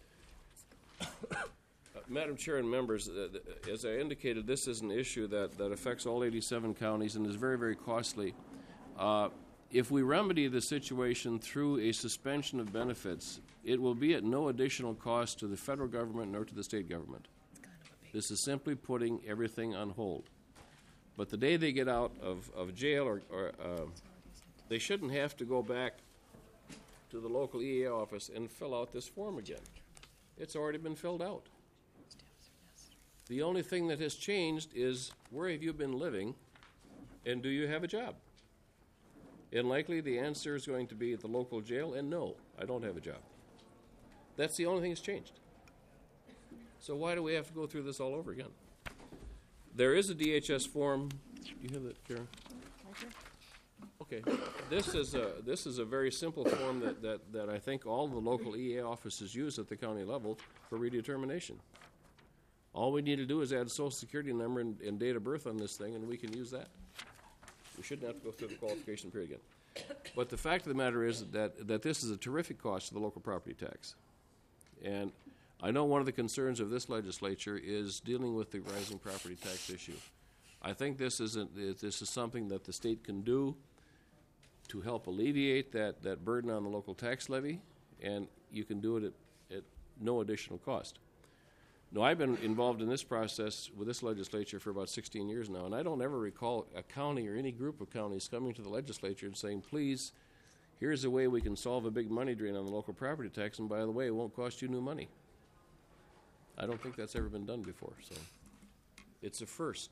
Madam Chair and members, as I indicated, this is an issue that affects all 87 counties and is very, very costly. If we remedy the situation through a suspension of benefits, it will be at no additional cost to the federal government nor to the state government. This is simply putting everything on hold. But the day they get out of jail, or they shouldn't have to go back to the local EA office and fill out this form again. It's already been filled out. The only thing that has changed is where have you been living and do you have a job? And likely the answer is going to be at the local jail, and no, I don't have a job. That's the only thing that's changed. So why do we have to go through this all over again? There is a DHS form. You have that, Karen? Okay. This is a very simple form that I think all the local EA offices use at the county level for redetermination. All we need to do is add a social security number and date of birth on this thing, and we can use that. We shouldn't have to go through the qualification period again. But the fact of the matter is that this is a terrific cost to the local property tax. And I know one of the concerns of this legislature is dealing with the rising property tax issue. I think this is something that the state can do to help alleviate that burden on the local tax levy, and you can do it at no additional cost. Now, I've been involved in this process with this legislature for about 16 years now, and I don't ever recall a county or any group of counties coming to the legislature and saying, please, here's a way we can solve a big money drain on the local property tax, and by the way, it won't cost you new money. I don't think that's ever been done before, so it's a first.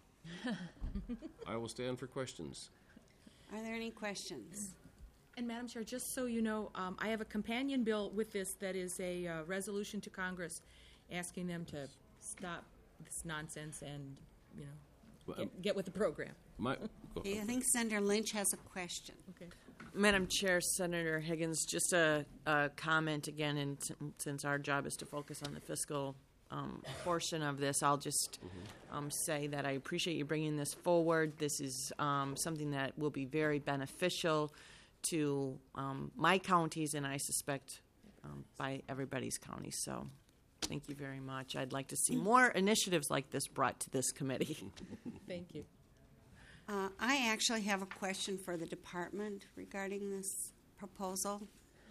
I will stand for questions. Are there any questions? And Madam Chair, just so you know, I have a companion bill with this that is a resolution to Congress asking them to stop this nonsense and, get with the program. Okay, I think Senator Lynch has a question. Okay. Madam Chair, Senator Higgins, just a comment again, and since our job is to focus on the fiscal portion of this, I'll just say that I appreciate you bringing this forward. This is something that will be very beneficial to my counties, and I suspect by everybody's county. So thank you very much. I'd like to see more initiatives like this brought to this committee. Thank you. I actually have a question for the department regarding this proposal.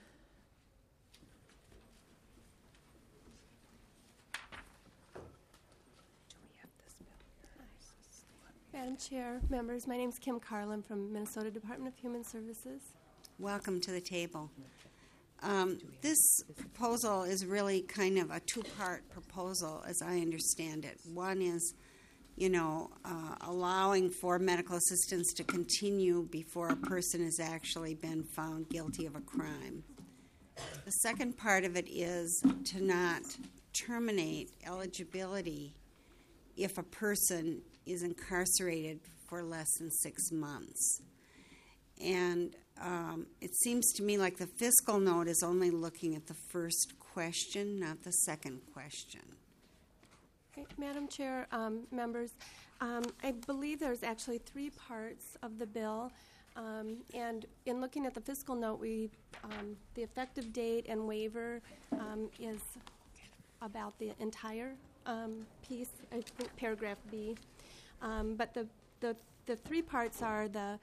Madam Chair, members, my name is Kim Carlin from Minnesota Department of Human Services. Welcome to the table. This proposal is really kind of a two-part proposal, as I understand it. One is, allowing for medical assistance to continue before a person has actually been found guilty of a crime. The second part of it is to not terminate eligibility if a person is incarcerated for less than 6 months. And it seems to me like the fiscal note is only looking at the first question, not the second question. Okay, Madam Chair, members, I believe there's actually 3 parts of the bill. And in looking at the fiscal note, the effective date and waiver is about the entire piece, I think paragraph B. But the three parts are the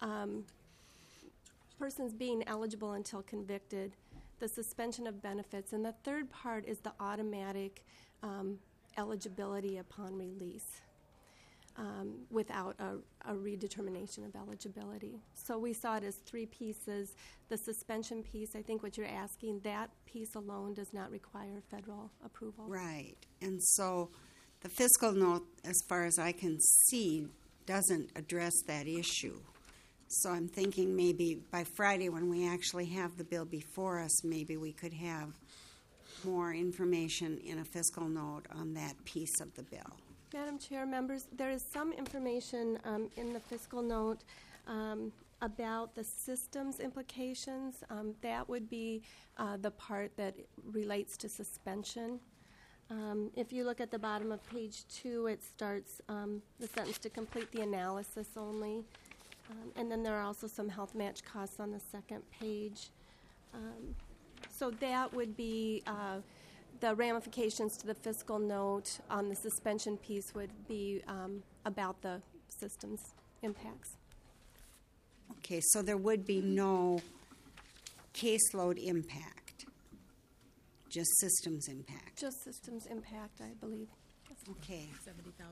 persons being eligible until convicted, the suspension of benefits, and the third part is the automatic eligibility upon release. Without a redetermination of eligibility. So we saw it as three pieces. The suspension piece, I think what you're asking, that piece alone does not require federal approval. Right. And so the fiscal note, as far as I can see, doesn't address that issue. So I'm thinking maybe by Friday when we actually have the bill before us, maybe we could have more information in a fiscal note on that piece of the bill. Madam Chair, members, there is some information in the fiscal note about the systems implications. That would be the part that relates to suspension. If you look at the bottom of page 2, it starts the sentence to complete the analysis only. And then there are also some health match costs on the second page. So that would be the ramifications to the fiscal note on the suspension piece would be about the systems impacts. Okay, so there would be no caseload impact, just systems impact. Just systems impact, I believe. Okay. 70,000,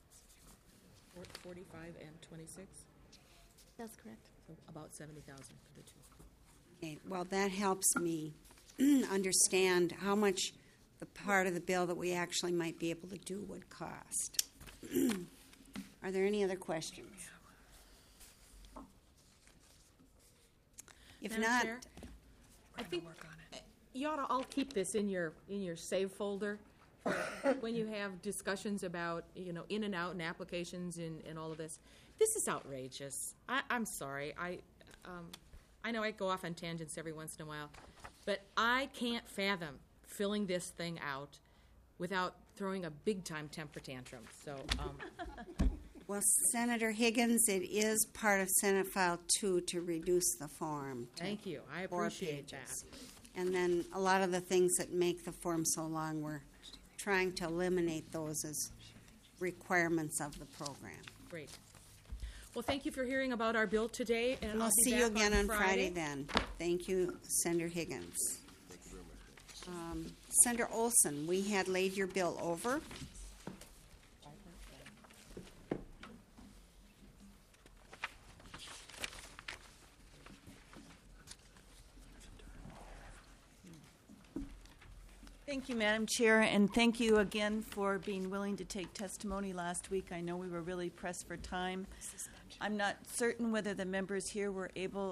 45 and 26. That's correct. So about 70,000 for the two. Okay, well, that helps me understand how much the part of the bill that we actually might be able to do would cost. Are there any other questions? If Madam not, Chair, I think you ought to all keep this in your save folder for when you have discussions about in and out and applications and all of this. This is outrageous. I'm sorry. I know I go off on tangents every once in a while, but I can't fathom filling this thing out without throwing a big-time temper tantrum. So, well, Senator Higgins, it is part of Senate File 2 to reduce the form. Thank you. I 4 appreciate pages. that. And then a lot of the things that make the form so long, we're trying to eliminate those as requirements of the program. Great. Well, thank you for hearing about our bill today, and We'll I'll be see you back again on Friday Friday then. Thank you, Senator Higgins. Senator Olson, we had laid your bill over. Thank you, Madam Chair, and thank you again for being willing to take testimony last week. I know we were really pressed for time. I'm not certain whether the members here were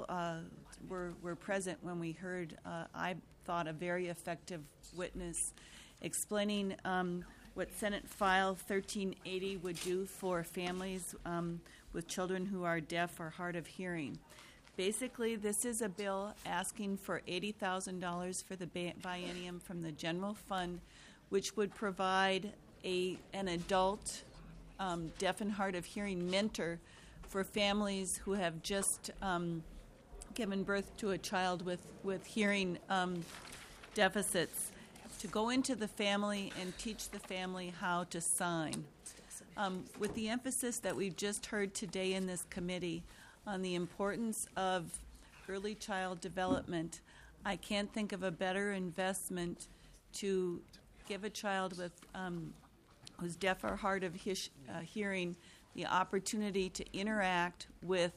present when we heard, I thought, a very effective witness explaining what Senate File 1380 would do for families with children who are deaf or hard of hearing. Basically, this is a bill asking for $80,000 for the biennium from the general fund, which would provide an adult deaf and hard of hearing mentor for families who have just given birth to a child with hearing deficits, to go into the family and teach the family how to sign. With the emphasis that we've just heard today in this committee on the importance of early child development, I can't think of a better investment to give a child with who's deaf or hard of hearing the opportunity to interact with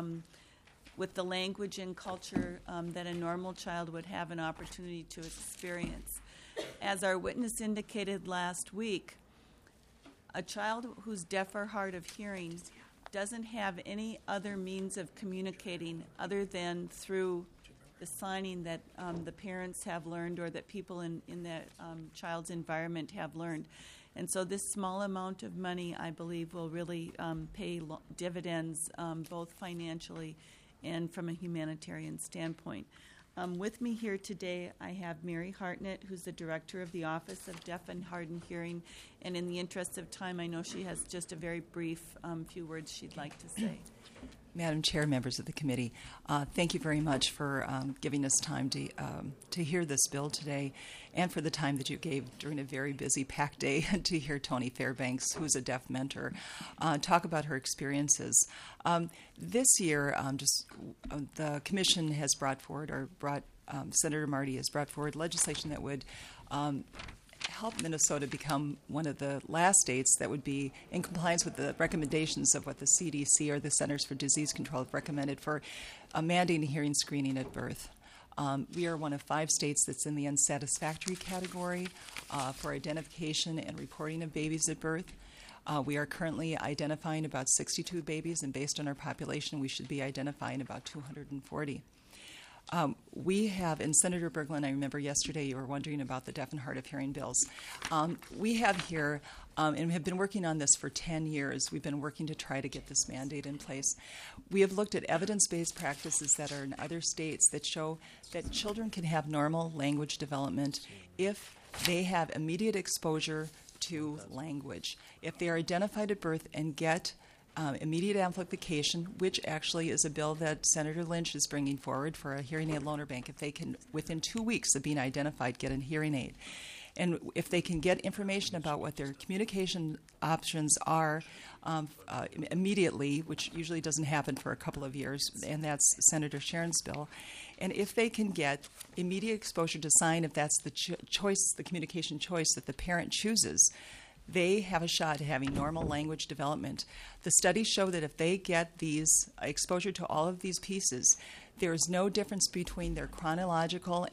the language and culture that a normal child would have an opportunity to experience. As our witness indicated last week, a child who's deaf or hard of hearing doesn't have any other means of communicating other than through the signing that the parents have learned or that people in that child's environment have learned. And so this small amount of money, I believe, will really pay dividends both financially and from a humanitarian standpoint. With me here today, I have Mary Hartnett, who's the director of the Office of Deaf and Hard of Hearing. And in the interest of time, I know she has just a very brief few words she'd like to say. Madam Chair, members of the committee, thank you very much for giving us time to hear this bill today, and for the time that you gave during a very busy, packed day to hear Tony Fairbanks, who's a deaf mentor, talk about her experiences. This year, the Commission has Senator Marty has brought forward legislation that would help Minnesota become one of the last states that would be in compliance with the recommendations of what the CDC or the Centers for Disease Control have recommended for mandating hearing screening at birth. We are one of 5 states that's in the unsatisfactory category for identification and reporting of babies at birth. We are currently identifying about 62 babies, and based on our population, we should be identifying about 240. We have, and Senator Berglund, I remember yesterday you were wondering about the deaf and hard of hearing bills. We have here, and have been working on this for 10 years, we've been working to try to get this mandate in place. We have looked at evidence-based practices that are in other states that show that children can have normal language development if they have immediate exposure to language. If they are identified at birth and get immediate amplification, which actually is a bill that Senator Lynch is bringing forward for a hearing aid loaner bank, if they can, within 2 weeks of being identified, get a hearing aid. And if they can get information about what their communication options are immediately, which usually doesn't happen for a couple of years, and that's Senator Sharon's bill, and if they can get immediate exposure to sign, if that's the choice, the communication choice that the parent chooses, they have a shot at having normal language development. The studies show that if they get these exposure to all of these pieces, there is no difference between their chronological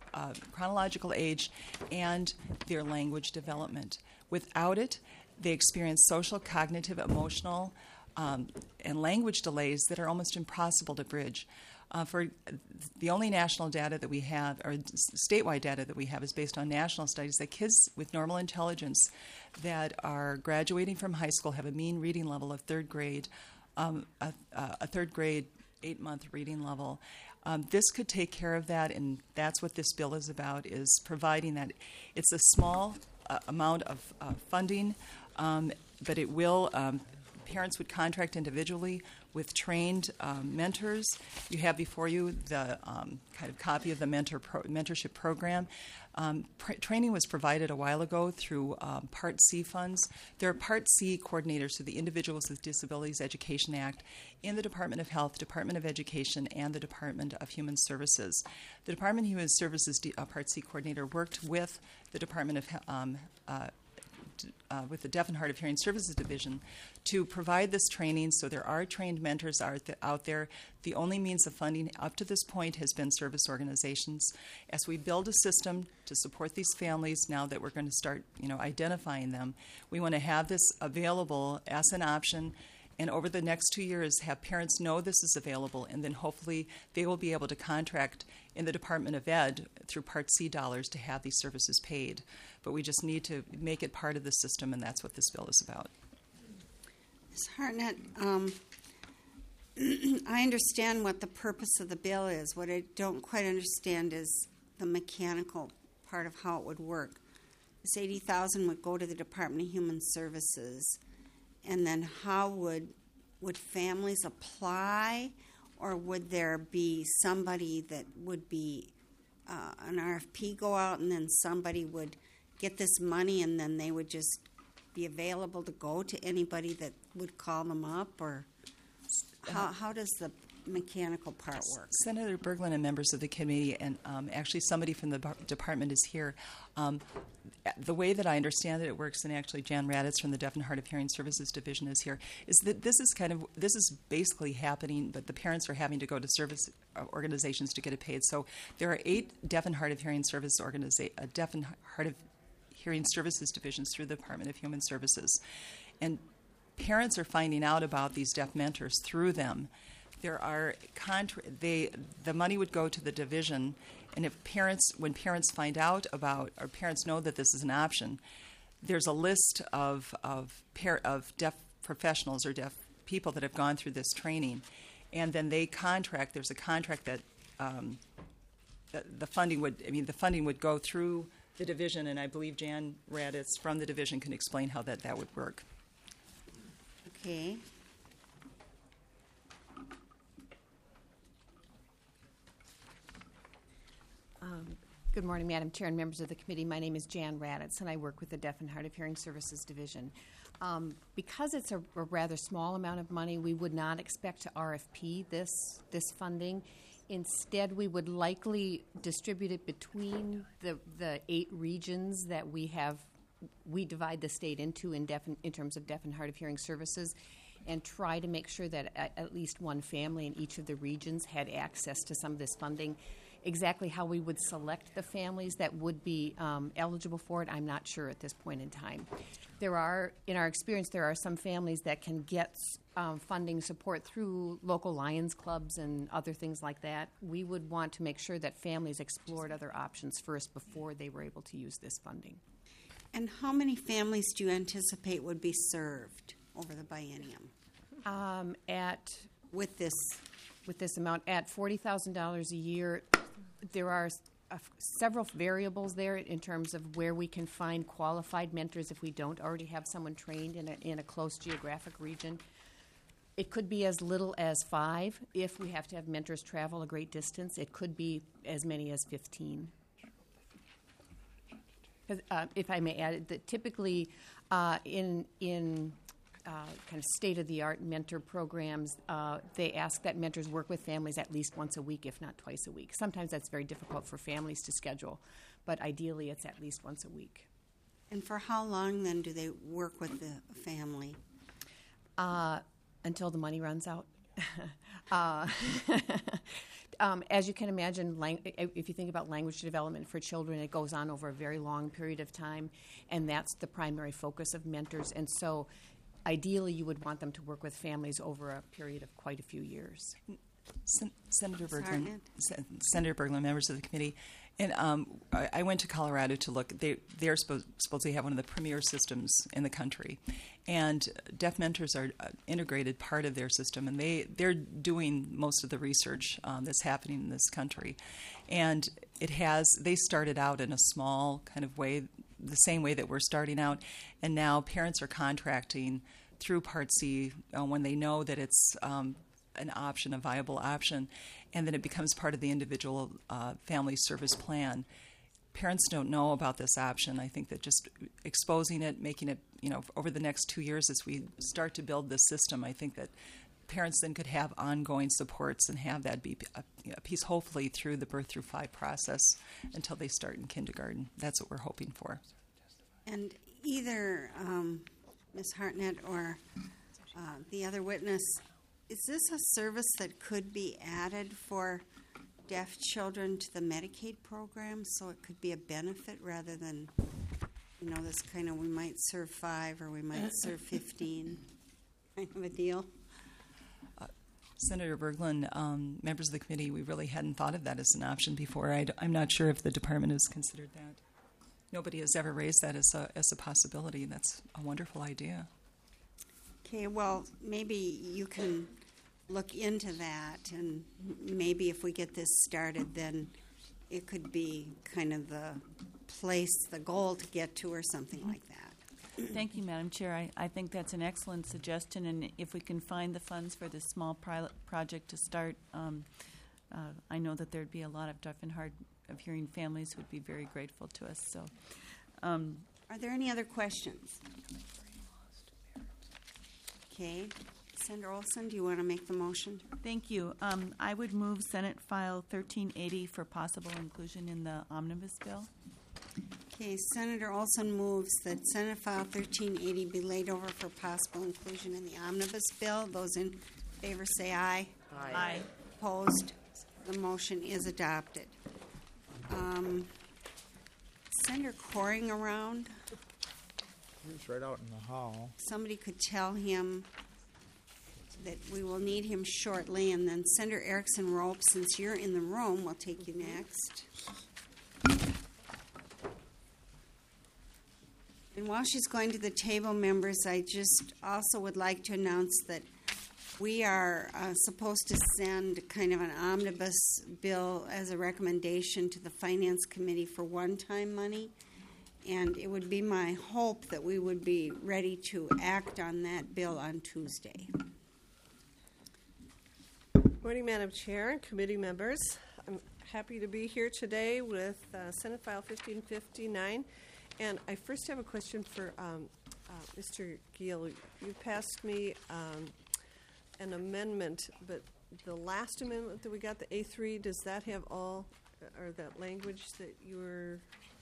age and their language development. Without it, they experience social, cognitive, emotional, and language delays that are almost impossible to bridge. For the only national data that we have, or statewide data that we have, is based on national studies that kids with normal intelligence that are graduating from high school have a mean reading level of third grade, a third grade 8-month reading level. This could take care of that, and that's what this bill is about, is providing that. It's a small amount of funding, but it will, parents would contract individually with trained mentors. You have before you the kind of copy of the mentorship program. Training was provided a while ago through Part C funds. There are Part C coordinators through the Individuals with Disabilities Education Act in the Department of Health, Department of Education, and the Department of Human Services. The Department of Human Services Part C coordinator worked with the Department of with the Deaf and Hard of Hearing Services Division to provide this training. So there are trained mentors out there. The only means of funding up to this point has been service organizations. As we build a system to support these families, now that we're going to start, identifying them, we want to have this available as an option. And over the next 2 years, have parents know this is available, and then hopefully they will be able to contract in the Department of Ed through Part C dollars to have these services paid. But we just need to make it part of the system, and that's what this bill is about. Ms. Hartnett, I understand what the purpose of the bill is. What I don't quite understand is the mechanical part of how it would work. This $80,000 would go to the Department of Human Services. And then how would families apply, or would there be somebody that would be an RFP go out, and then somebody would get this money, and then they would just be available to go to anybody that would call them up, or how does the mechanical part work? Senator Berglund and members of the committee, and actually somebody from the department is here. The way that I understand it works, and actually Jan Raditz from the Deaf and Hard of Hearing Services Division is here, is that this is basically happening, but the parents are having to go to service organizations to get it paid. So there are 8 Deaf and Hard of Hearing Services divisions through the Department of Human Services, and parents are finding out about these deaf mentors through them. There are the money would go to the division, and when parents find out about, or parents know that this is an option, there's a list of deaf professionals or deaf people that have gone through this training, and then they contract. There's a contract that the funding would go through the division, and I believe Jan Raditz from the division can explain how that would work. Okay. Good morning, Madam Chair and members of the committee. My name is Jan Raditz, and I work with the Deaf and Hard of Hearing Services Division. Because it's a rather small amount of money, we would not expect to RFP this funding. Instead, we would likely distribute it between the 8 regions that we divide the state into in terms of deaf and hard of hearing services, and try to make sure that at least one family in each of the regions had access to some of this funding. Exactly how we would select the families that would be eligible for it, I'm not sure at this point in time. In our experience, there are some families that can get funding support through local Lions clubs and other things like that. We would want to make sure that families explored other options first before they were able to use this funding. And how many families do you anticipate would be served over the biennium? With this amount, at $40,000 a year, there are several variables there in terms of where we can find qualified mentors if we don't already have someone trained in a close geographic region. It could be as little as 5 if we have to have mentors travel a great distance. It could be as many as 15. If I may add, that typically in kind of state-of-the-art mentor programs, they ask that mentors work with families at least once a week, if not twice a week. Sometimes that's very difficult for families to schedule, but ideally it's at least once a week. And for how long, then, do they work with the family? Until the money runs out. As you can imagine, if you think about language development for children, it goes on over a very long period of time, and that's the primary focus of mentors. And so ideally, you would want them to work with families over a period of quite a few years. Senator Berglund, members of the committee, and I went to Colorado to look. They're supposed to have one of the premier systems in the country, and deaf mentors are an integrated part of their system, and they're doing most of the research that's happening in this country. And they started out in a small kind of way, the same way that we're starting out, and now parents are contracting through Part C when they know that it's an option, a viable option, and then it becomes part of the individual family service plan. Parents don't know about this option. I think that just exposing it, making it, over the next 2 years as we start to build this system, I think that parents then could have ongoing supports and have that be a piece, hopefully, through the birth through 5 process until they start in kindergarten. That's what we're hoping for. And either Ms. Hartnett or the other witness, is this a service that could be added for deaf children to the Medicaid program, so it could be a benefit rather than, this kind of we might serve 5 or we might serve 15 kind of a deal? Senator Berglund, members of the committee, we really hadn't thought of that as an option before. I'm not sure if the department has considered that. Nobody has ever raised that as a possibility. That's a wonderful idea. Okay, well, maybe you can look into that, and maybe if we get this started, then it could be kind of the goal to get to, or something like that. Thank you, Madam Chair. I think that's an excellent suggestion, and if we can find the funds for this small pilot project to start, I know that there'd be a lot of deaf and hard of hearing families who would be very grateful to us. So, are there any other questions? Okay. Senator Olson, do you want to make the motion? Thank you. I would move Senate File 1380 for possible inclusion in the omnibus bill. Okay, Senator Olson moves that Senate File 1380 be laid over for possible inclusion in the omnibus bill. Those in favor say aye. Aye. Aye. Opposed? The motion is adopted. Senator Coring around? He's right out in the hall. Somebody could tell him that we will need him shortly, and then Senator Erickson Rope, since you're in the room, we'll take you next. And while she's going to the table, members, I just also would like to announce that we are supposed to send kind of an omnibus bill as a recommendation to the Finance Committee for one-time money. And it would be my hope that we would be ready to act on that bill on Tuesday. Morning, Madam Chair and committee members. I'm happy to be here today with Senate File 1559. And I first have a question for Mr. Giel. You passed me an amendment, but the last amendment that we got, the A3, does that have all, or that language that you were,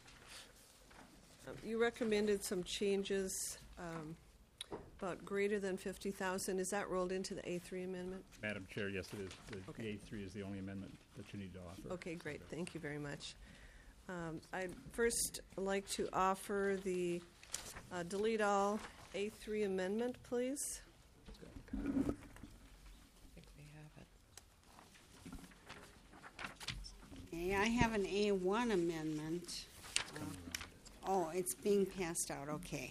you recommended some changes about greater than 50,000. Is that rolled into the A3 amendment? Madam Chair, yes, it is. The Okay. A3 is the only amendment that you need to offer. Okay, great. Thank you very much. I'd first like to offer the delete all A3 amendment, please. I think we have it. Okay, I have an A1 amendment. Oh, it's being passed out, okay.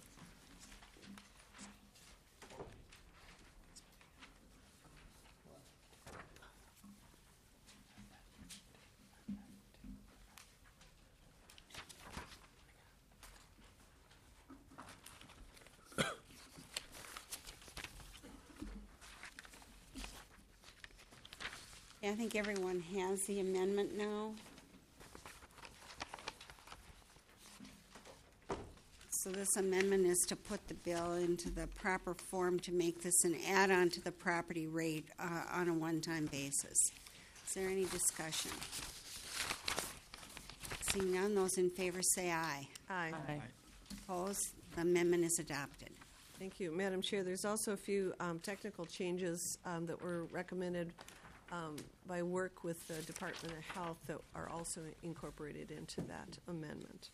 I think everyone has the amendment now. So this amendment is to put the bill into the proper form to make this an add-on to the property rate on a one-time basis. Is there any discussion? Seeing none, those in favor say aye. Aye. Opposed? The amendment is adopted. Thank you. Madam Chair, there's also a few technical changes that were recommended by work with the Department of Health that are also incorporated into that amendment.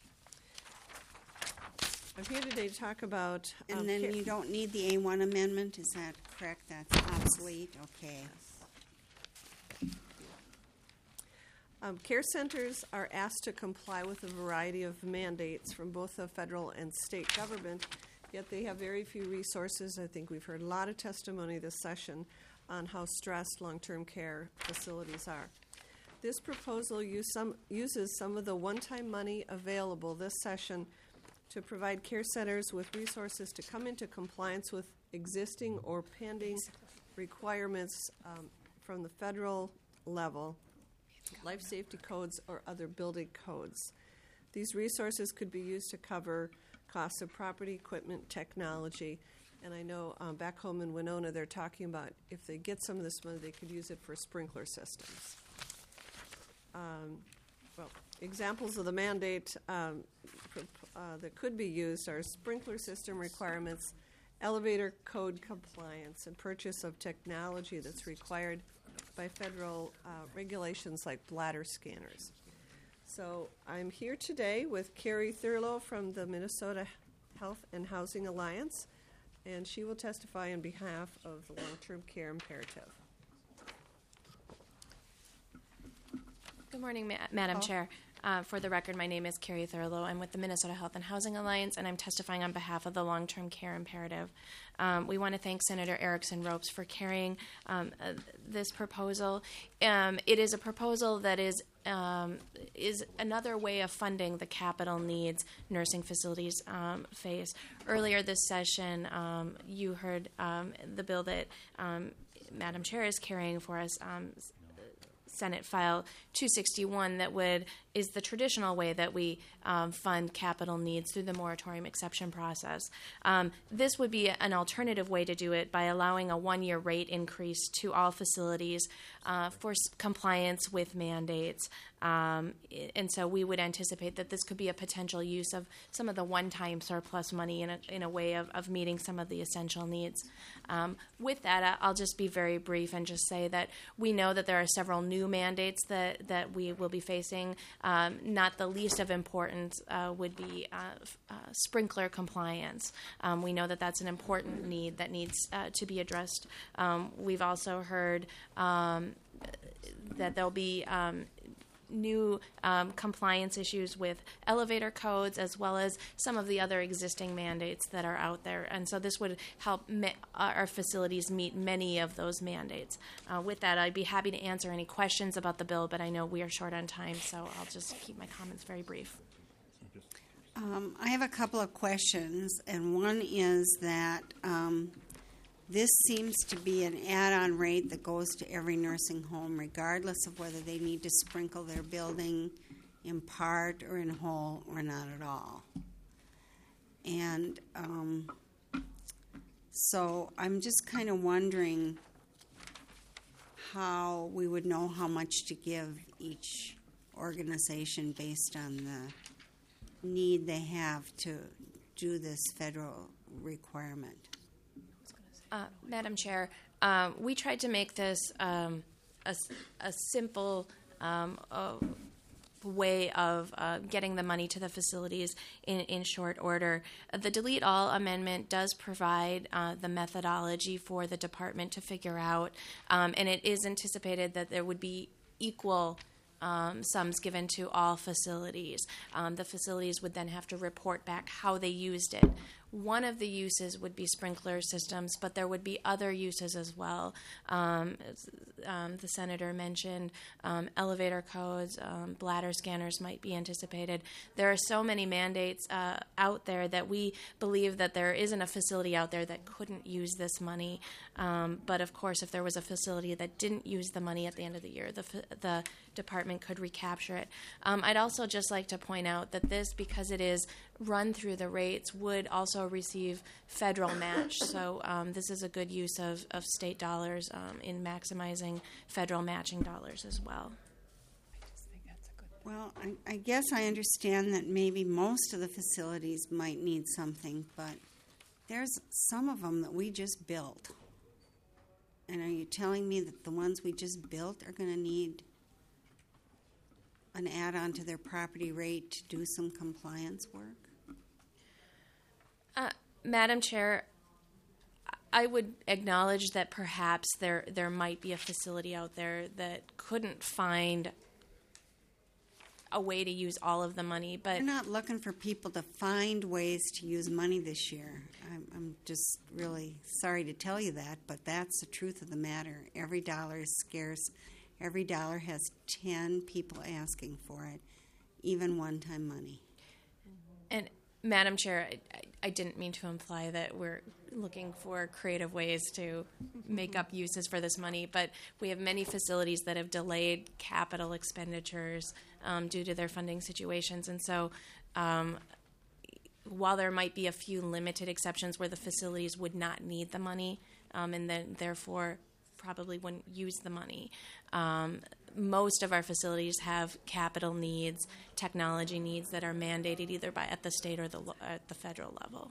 I'm here today to talk about... And then you don't need the A1 amendment, is that correct? That's obsolete? Okay. Care centers are asked to comply with a variety of mandates from both the federal and state government, yet they have very few resources. I think we've heard a lot of testimony this session on how stressed long-term care facilities are. This proposal uses some of the one-time money available this session to provide care centers with resources to come into compliance with existing or pending requirements from the federal level, life safety codes or other building codes. These resources could be used to cover costs of property, equipment, technology, and I know back home in Winona they're talking about if they get some of this money they could use it for sprinkler systems. Well, examples of the mandate that could be used are sprinkler system requirements, elevator code compliance, and purchase of technology that's required by federal regulations like bladder scanners. So I'm here today with Carrie Thurlow from the Minnesota Health and Housing Alliance, and she will testify on behalf of the long-term care imperative. Good morning, Madam Chair. For the record, my name is Carrie Thurlow. I'm with the Minnesota Health and Housing Alliance, and I'm testifying on behalf of the long-term care imperative. We want to thank Senator Erickson Ropes for carrying this proposal. It is a proposal that is another way of funding the capital needs nursing facilities face. Earlier this session, you heard the bill that Madam Chair is carrying for us, Senate File 261, that is the traditional way that we fund capital needs through the moratorium exception process. This would be an alternative way to do it by allowing a one-year rate increase to all facilities for compliance with mandates. And so we would anticipate that this could be a potential use of some of the one-time surplus money in a way of meeting some of the essential needs. With that, I'll just be very brief and just say that we know that there are several new mandates that we will be facing. Not the least of importance would be sprinkler compliance. We know that that's an important need that needs to be addressed. We've also heard that there'll be new compliance issues with elevator codes as well as some of the other existing mandates that are out there. And so this would help our facilities meet many of those mandates. With that, I'd be happy to answer any questions about the bill, but I know we are short on time, so I'll just keep my comments very brief. I have a couple of questions, and one is that this seems to be an add-on rate that goes to every nursing home, regardless of whether they need to sprinkle their building in part or in whole or not at all. And so I'm just kind of wondering how we would know how much to give each organization based on the need they have to do this federal requirement. Madam Chair, we tried to make this a simple way of getting the money to the facilities in short order. The Delete All amendment does provide the methodology for the department to figure out, and it is anticipated that there would be equal sums given to all facilities. The facilities would then have to report back how they used it. One of the uses would be sprinkler systems, but there would be other uses as well. The senator mentioned elevator codes, bladder scanners might be anticipated. There are so many mandates out there that we believe that there isn't a facility out there that couldn't use this money. But of course, if there was a facility that didn't use the money at the end of the year, the department could recapture it. I'd also just like to point out that this, because it is run through the rates, would also receive federal match. So this is a good use of state dollars in maximizing federal matching dollars as well. Well, I guess I understand that maybe most of the facilities might need something, but there's some of them that we just built. And are you telling me that the ones we just built are going to need an add-on to their property rate to do some compliance work? Madam Chair, I would acknowledge that perhaps there might be a facility out there that couldn't find a way to use all of the money, but we're not looking for people to find ways to use money this year. I'm just really sorry to tell you that, but that's the truth of the matter. Every dollar is scarce. Every dollar has 10 people asking for it, even one-time money. And Madam Chair, I didn't mean to imply that we're looking for creative ways to make up uses for this money, but we have many facilities that have delayed capital expenditures due to their funding situations. And so while there might be a few limited exceptions where the facilities would not need the money and then therefore probably wouldn't use the money, most of our facilities have capital needs, technology needs that are mandated either at the state or at the federal level.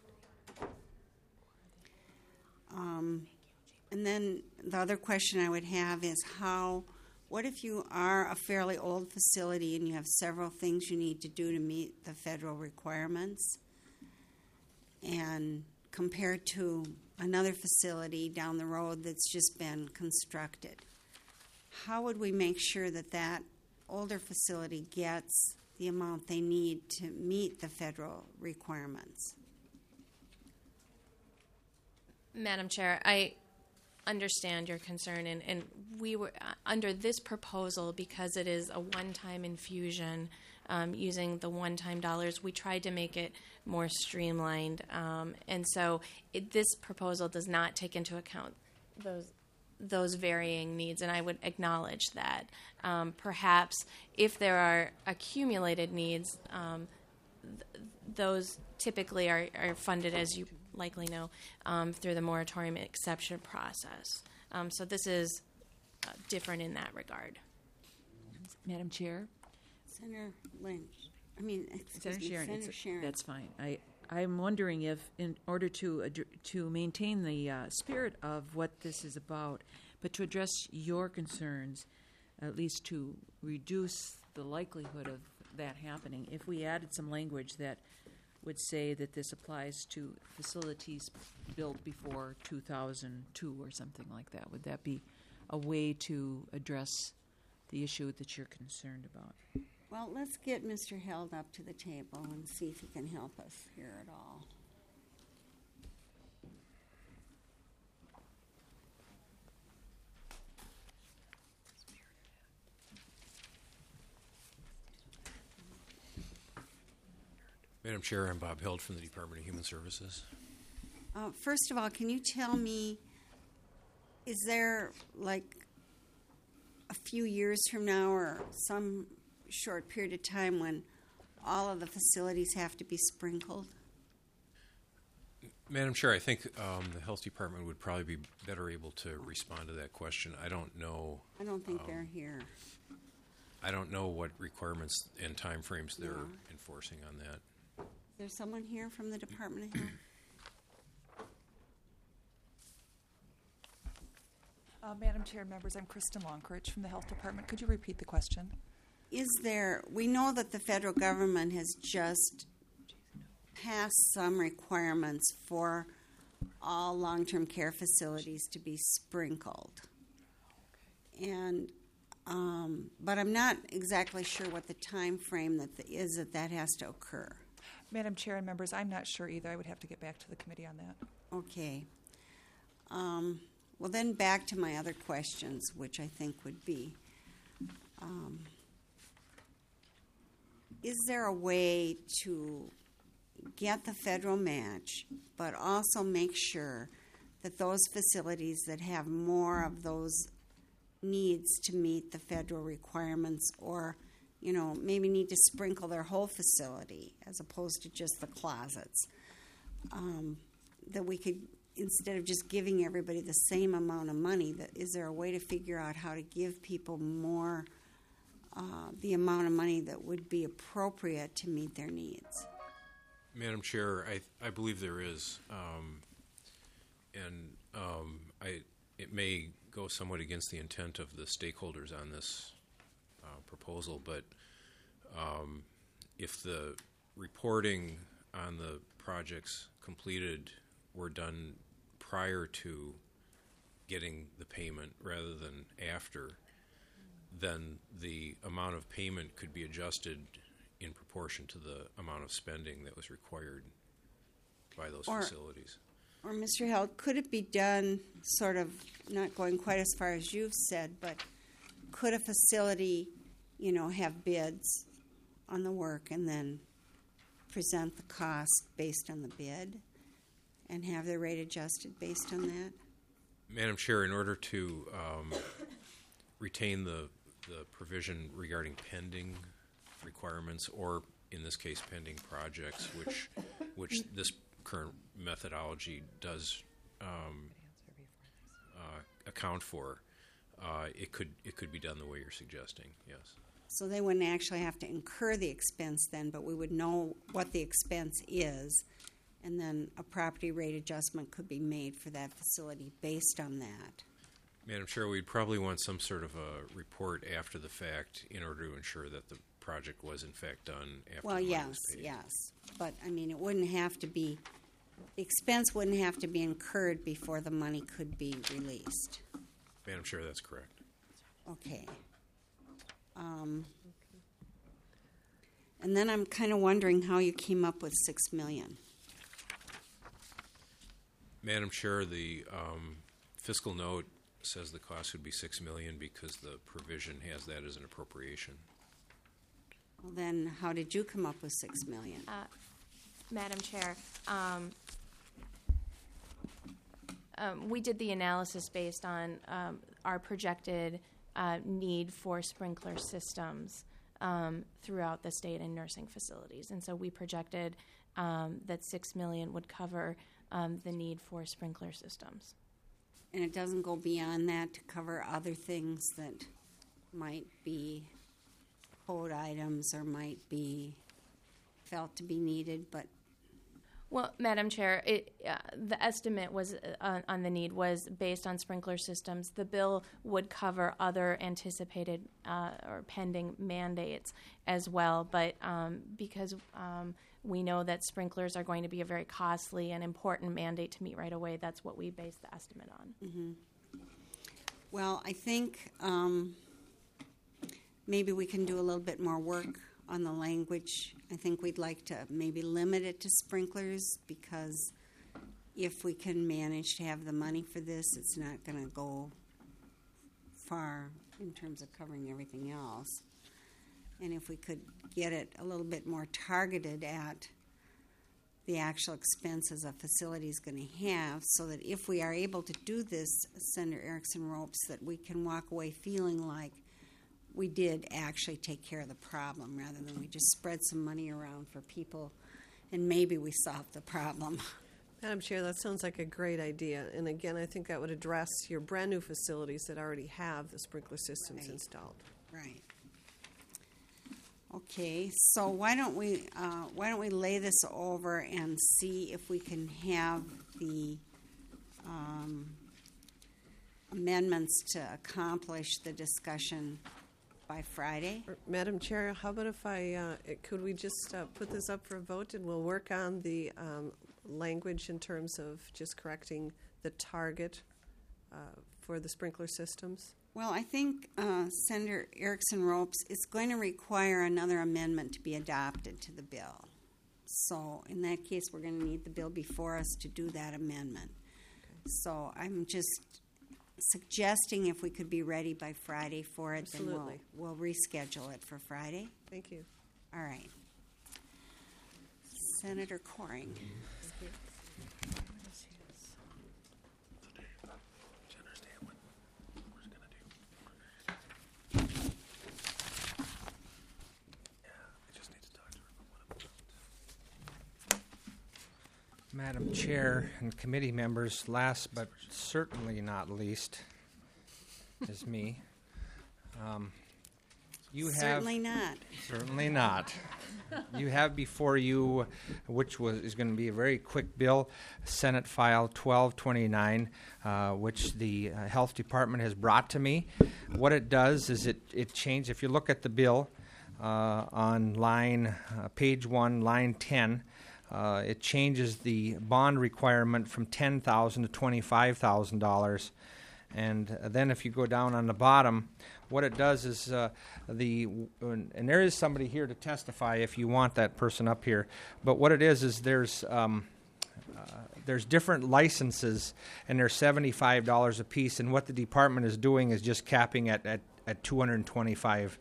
And then the other question I would have is what if you are a fairly old facility and you have several things you need to do to meet the federal requirements, and compared to another facility down the road that's just been constructed? How would we make sure that that older facility gets the amount they need to meet the federal requirements? Madam Chair, I understand your concern, and we were under this proposal, because it is a one-time infusion using the one-time dollars, we tried to make it more streamlined, and so this proposal does not take into account those varying needs, and I would acknowledge that. Perhaps if there are accumulated needs, those typically are funded, as you likely know, through the moratorium exception process. So this is different in that regard. Madam Chair? Senator Lynch. Senator Sharon. That's fine. I'm wondering if, in order to maintain the spirit of what this is about, but to address your concerns, at least to reduce the likelihood of that happening, if we added some language that would say that this applies to facilities built before 2002 or something like that, would that be a way to address the issue that you're concerned about? Well, let's get Mr. Held up to the table and see if he can help us here at all. Madam Chair, I'm Bob Held from the Department of Human Services. First of all, can you tell me, is there like a few years from now or some short period of time when all of the facilities have to be sprinkled? Madam Chair, I think the Health Department would probably be better able to respond to that question. I don't know. I don't think they're here. I don't know what requirements and timeframes they're enforcing on that. Is there someone here from the Department of Health? Madam Chair, members, I'm Kristen Longcritch from the Health Department. Could you repeat the question? We know that the federal government has just passed some requirements for all long-term care facilities to be sprinkled. And, but I'm not exactly sure what the time frame is that has to occur. Madam Chair and members, I'm not sure either. I would have to get back to the committee on that. Okay. Well, then back to my other questions, which I think would be, is there a way to get the federal match, but also make sure that those facilities that have more of those needs to meet the federal requirements, or, you know, maybe need to sprinkle their whole facility as opposed to just the closets, that we could, instead of just giving everybody the same amount of money, is there a way to figure out how to give people more, the amount of money that would be appropriate to meet their needs? Madam Chair, I believe there is, it may go somewhat against the intent of the stakeholders on this proposal, but if the reporting on the projects completed were done prior to getting the payment rather than after, then the amount of payment could be adjusted in proportion to the amount of spending that was required by those facilities. Or, Mr. Held, could it be done sort of, not going quite as far as you've said, but could a facility, you know, have bids on the work and then present the cost based on the bid and have their rate adjusted based on that? Madam Chair, in order to retain the provision regarding pending requirements, or in this case pending projects, which this current methodology does account for, it could be done the way you're suggesting. Yes. So they wouldn't actually have to incur the expense then, but we would know what the expense is, and then a property rate adjustment could be made for that facility based on that. Madam Chair, we'd probably want some sort of a report after the fact in order to ensure that the project was in fact done after the money was paid. Yes. But, I mean, it wouldn't have to be, the expense wouldn't have to be incurred before the money could be released. Madam Chair, that's correct. Okay. And then I'm kind of wondering how you came up with $6 million. Madam Chair, the fiscal note says the cost would be $6 million because the provision has that as an appropriation. Well, then how did you come up with $6 million? Madam Chair, we did the analysis based on our projected need for sprinkler systems throughout the state and nursing facilities. And so we projected that $6 million would cover the need for sprinkler systems. And it doesn't go beyond that to cover other things that might be code items or might be felt to be needed, but... Well, Madam Chair, the estimate was on the need was based on sprinkler systems. The bill would cover other anticipated or pending mandates as well, but because we know that sprinklers are going to be a very costly and important mandate to meet right away, that's what we based the estimate on. Mm-hmm. Well, I think maybe we can do a little bit more work on the language. I think we'd like to maybe limit it to sprinklers, because if we can manage to have the money for this, it's not going to go far in terms of covering everything else. And if we could get it a little bit more targeted at the actual expenses a facility is going to have, so that if we are able to do this, Senator Erickson Ropes, that we can walk away feeling like we did actually take care of the problem rather than we just spread some money around for people and maybe we solved the problem. Madam Chair, that sounds like a great idea. And again, I think that would address your brand new facilities that already have the sprinkler systems installed. Right. Okay, so why don't we lay this over and see if we can have the amendments to accomplish the discussion by Friday? Madam Chair, how about if could we just put this up for a vote and we'll work on the language in terms of just correcting the target for the sprinkler systems? Well, I think Senator Erickson Ropes is going to require another amendment to be adopted to the bill. So in that case, we're going to need the bill before us to do that amendment. Okay. So I'm just suggesting if we could be ready by Friday for it, Absolutely. Then we'll reschedule it for Friday. Thank you. All right. Senator Coring. Madam Chair and committee members, last but certainly not least is me. Certainly not. Certainly not. You have before you, which is going to be a very quick bill, Senate File 1229, which the Health Department has brought to me. What it does is it changes, if you look at the bill on page 1, line 10, it changes the bond requirement from $10,000 to $25,000. And then if you go down on the bottom, what it does is and there is somebody here to testify if you want that person up here. But what it is there's different licenses, and they're $75 a piece. And what the department is doing is just capping at $225.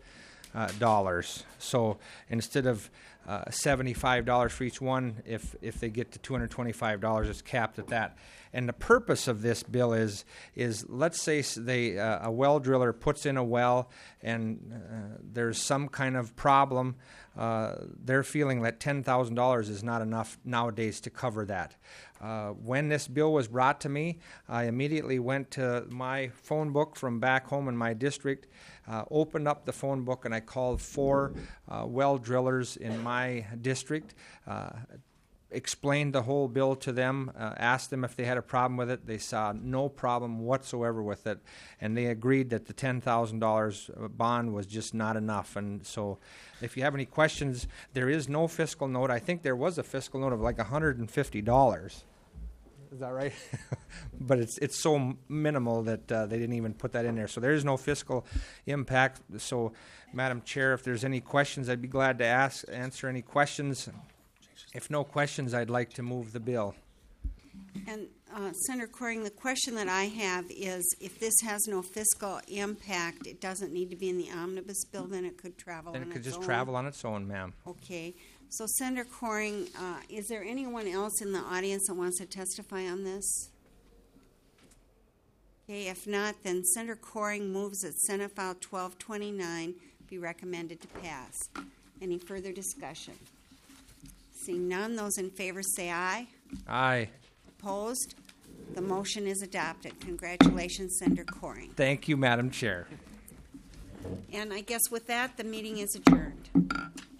So instead of $75 for each one, if they get to $225, it's capped at that. And the purpose of this bill is let's say a well driller puts in a well and there's some kind of problem. They're feeling that $10,000 is not enough nowadays to cover that. When this bill was brought to me, I immediately went to my phone book from back home in my district, opened up the phone book, and I called 4 well drillers in my district, explained the whole bill to them, asked them if they had a problem with it. They saw no problem whatsoever with it, and they agreed that the $10,000 bond was just not enough. And so if you have any questions, there is no fiscal note. I think there was a fiscal note of like $150. Is that right? But it's so minimal that they didn't even put that in there. So there is no fiscal impact. So, Madam Chair, if there's any questions, I'd be glad to answer any questions. If no questions, I'd like to move the bill. And Senator Coring, the question that I have is, if this has no fiscal impact, it doesn't need to be in the omnibus bill, then it could travel on its own? Then it could just travel on its own, ma'am. Okay. So, Senator Coring, is there anyone else in the audience that wants to testify on this? Okay, if not, then Senator Coring moves that Senate File 1229 be recommended to pass. Any further discussion? Seeing none, those in favor say aye. Aye. Opposed? The motion is adopted. Congratulations, Senator Coring. Thank you, Madam Chair. And I guess with that, the meeting is adjourned.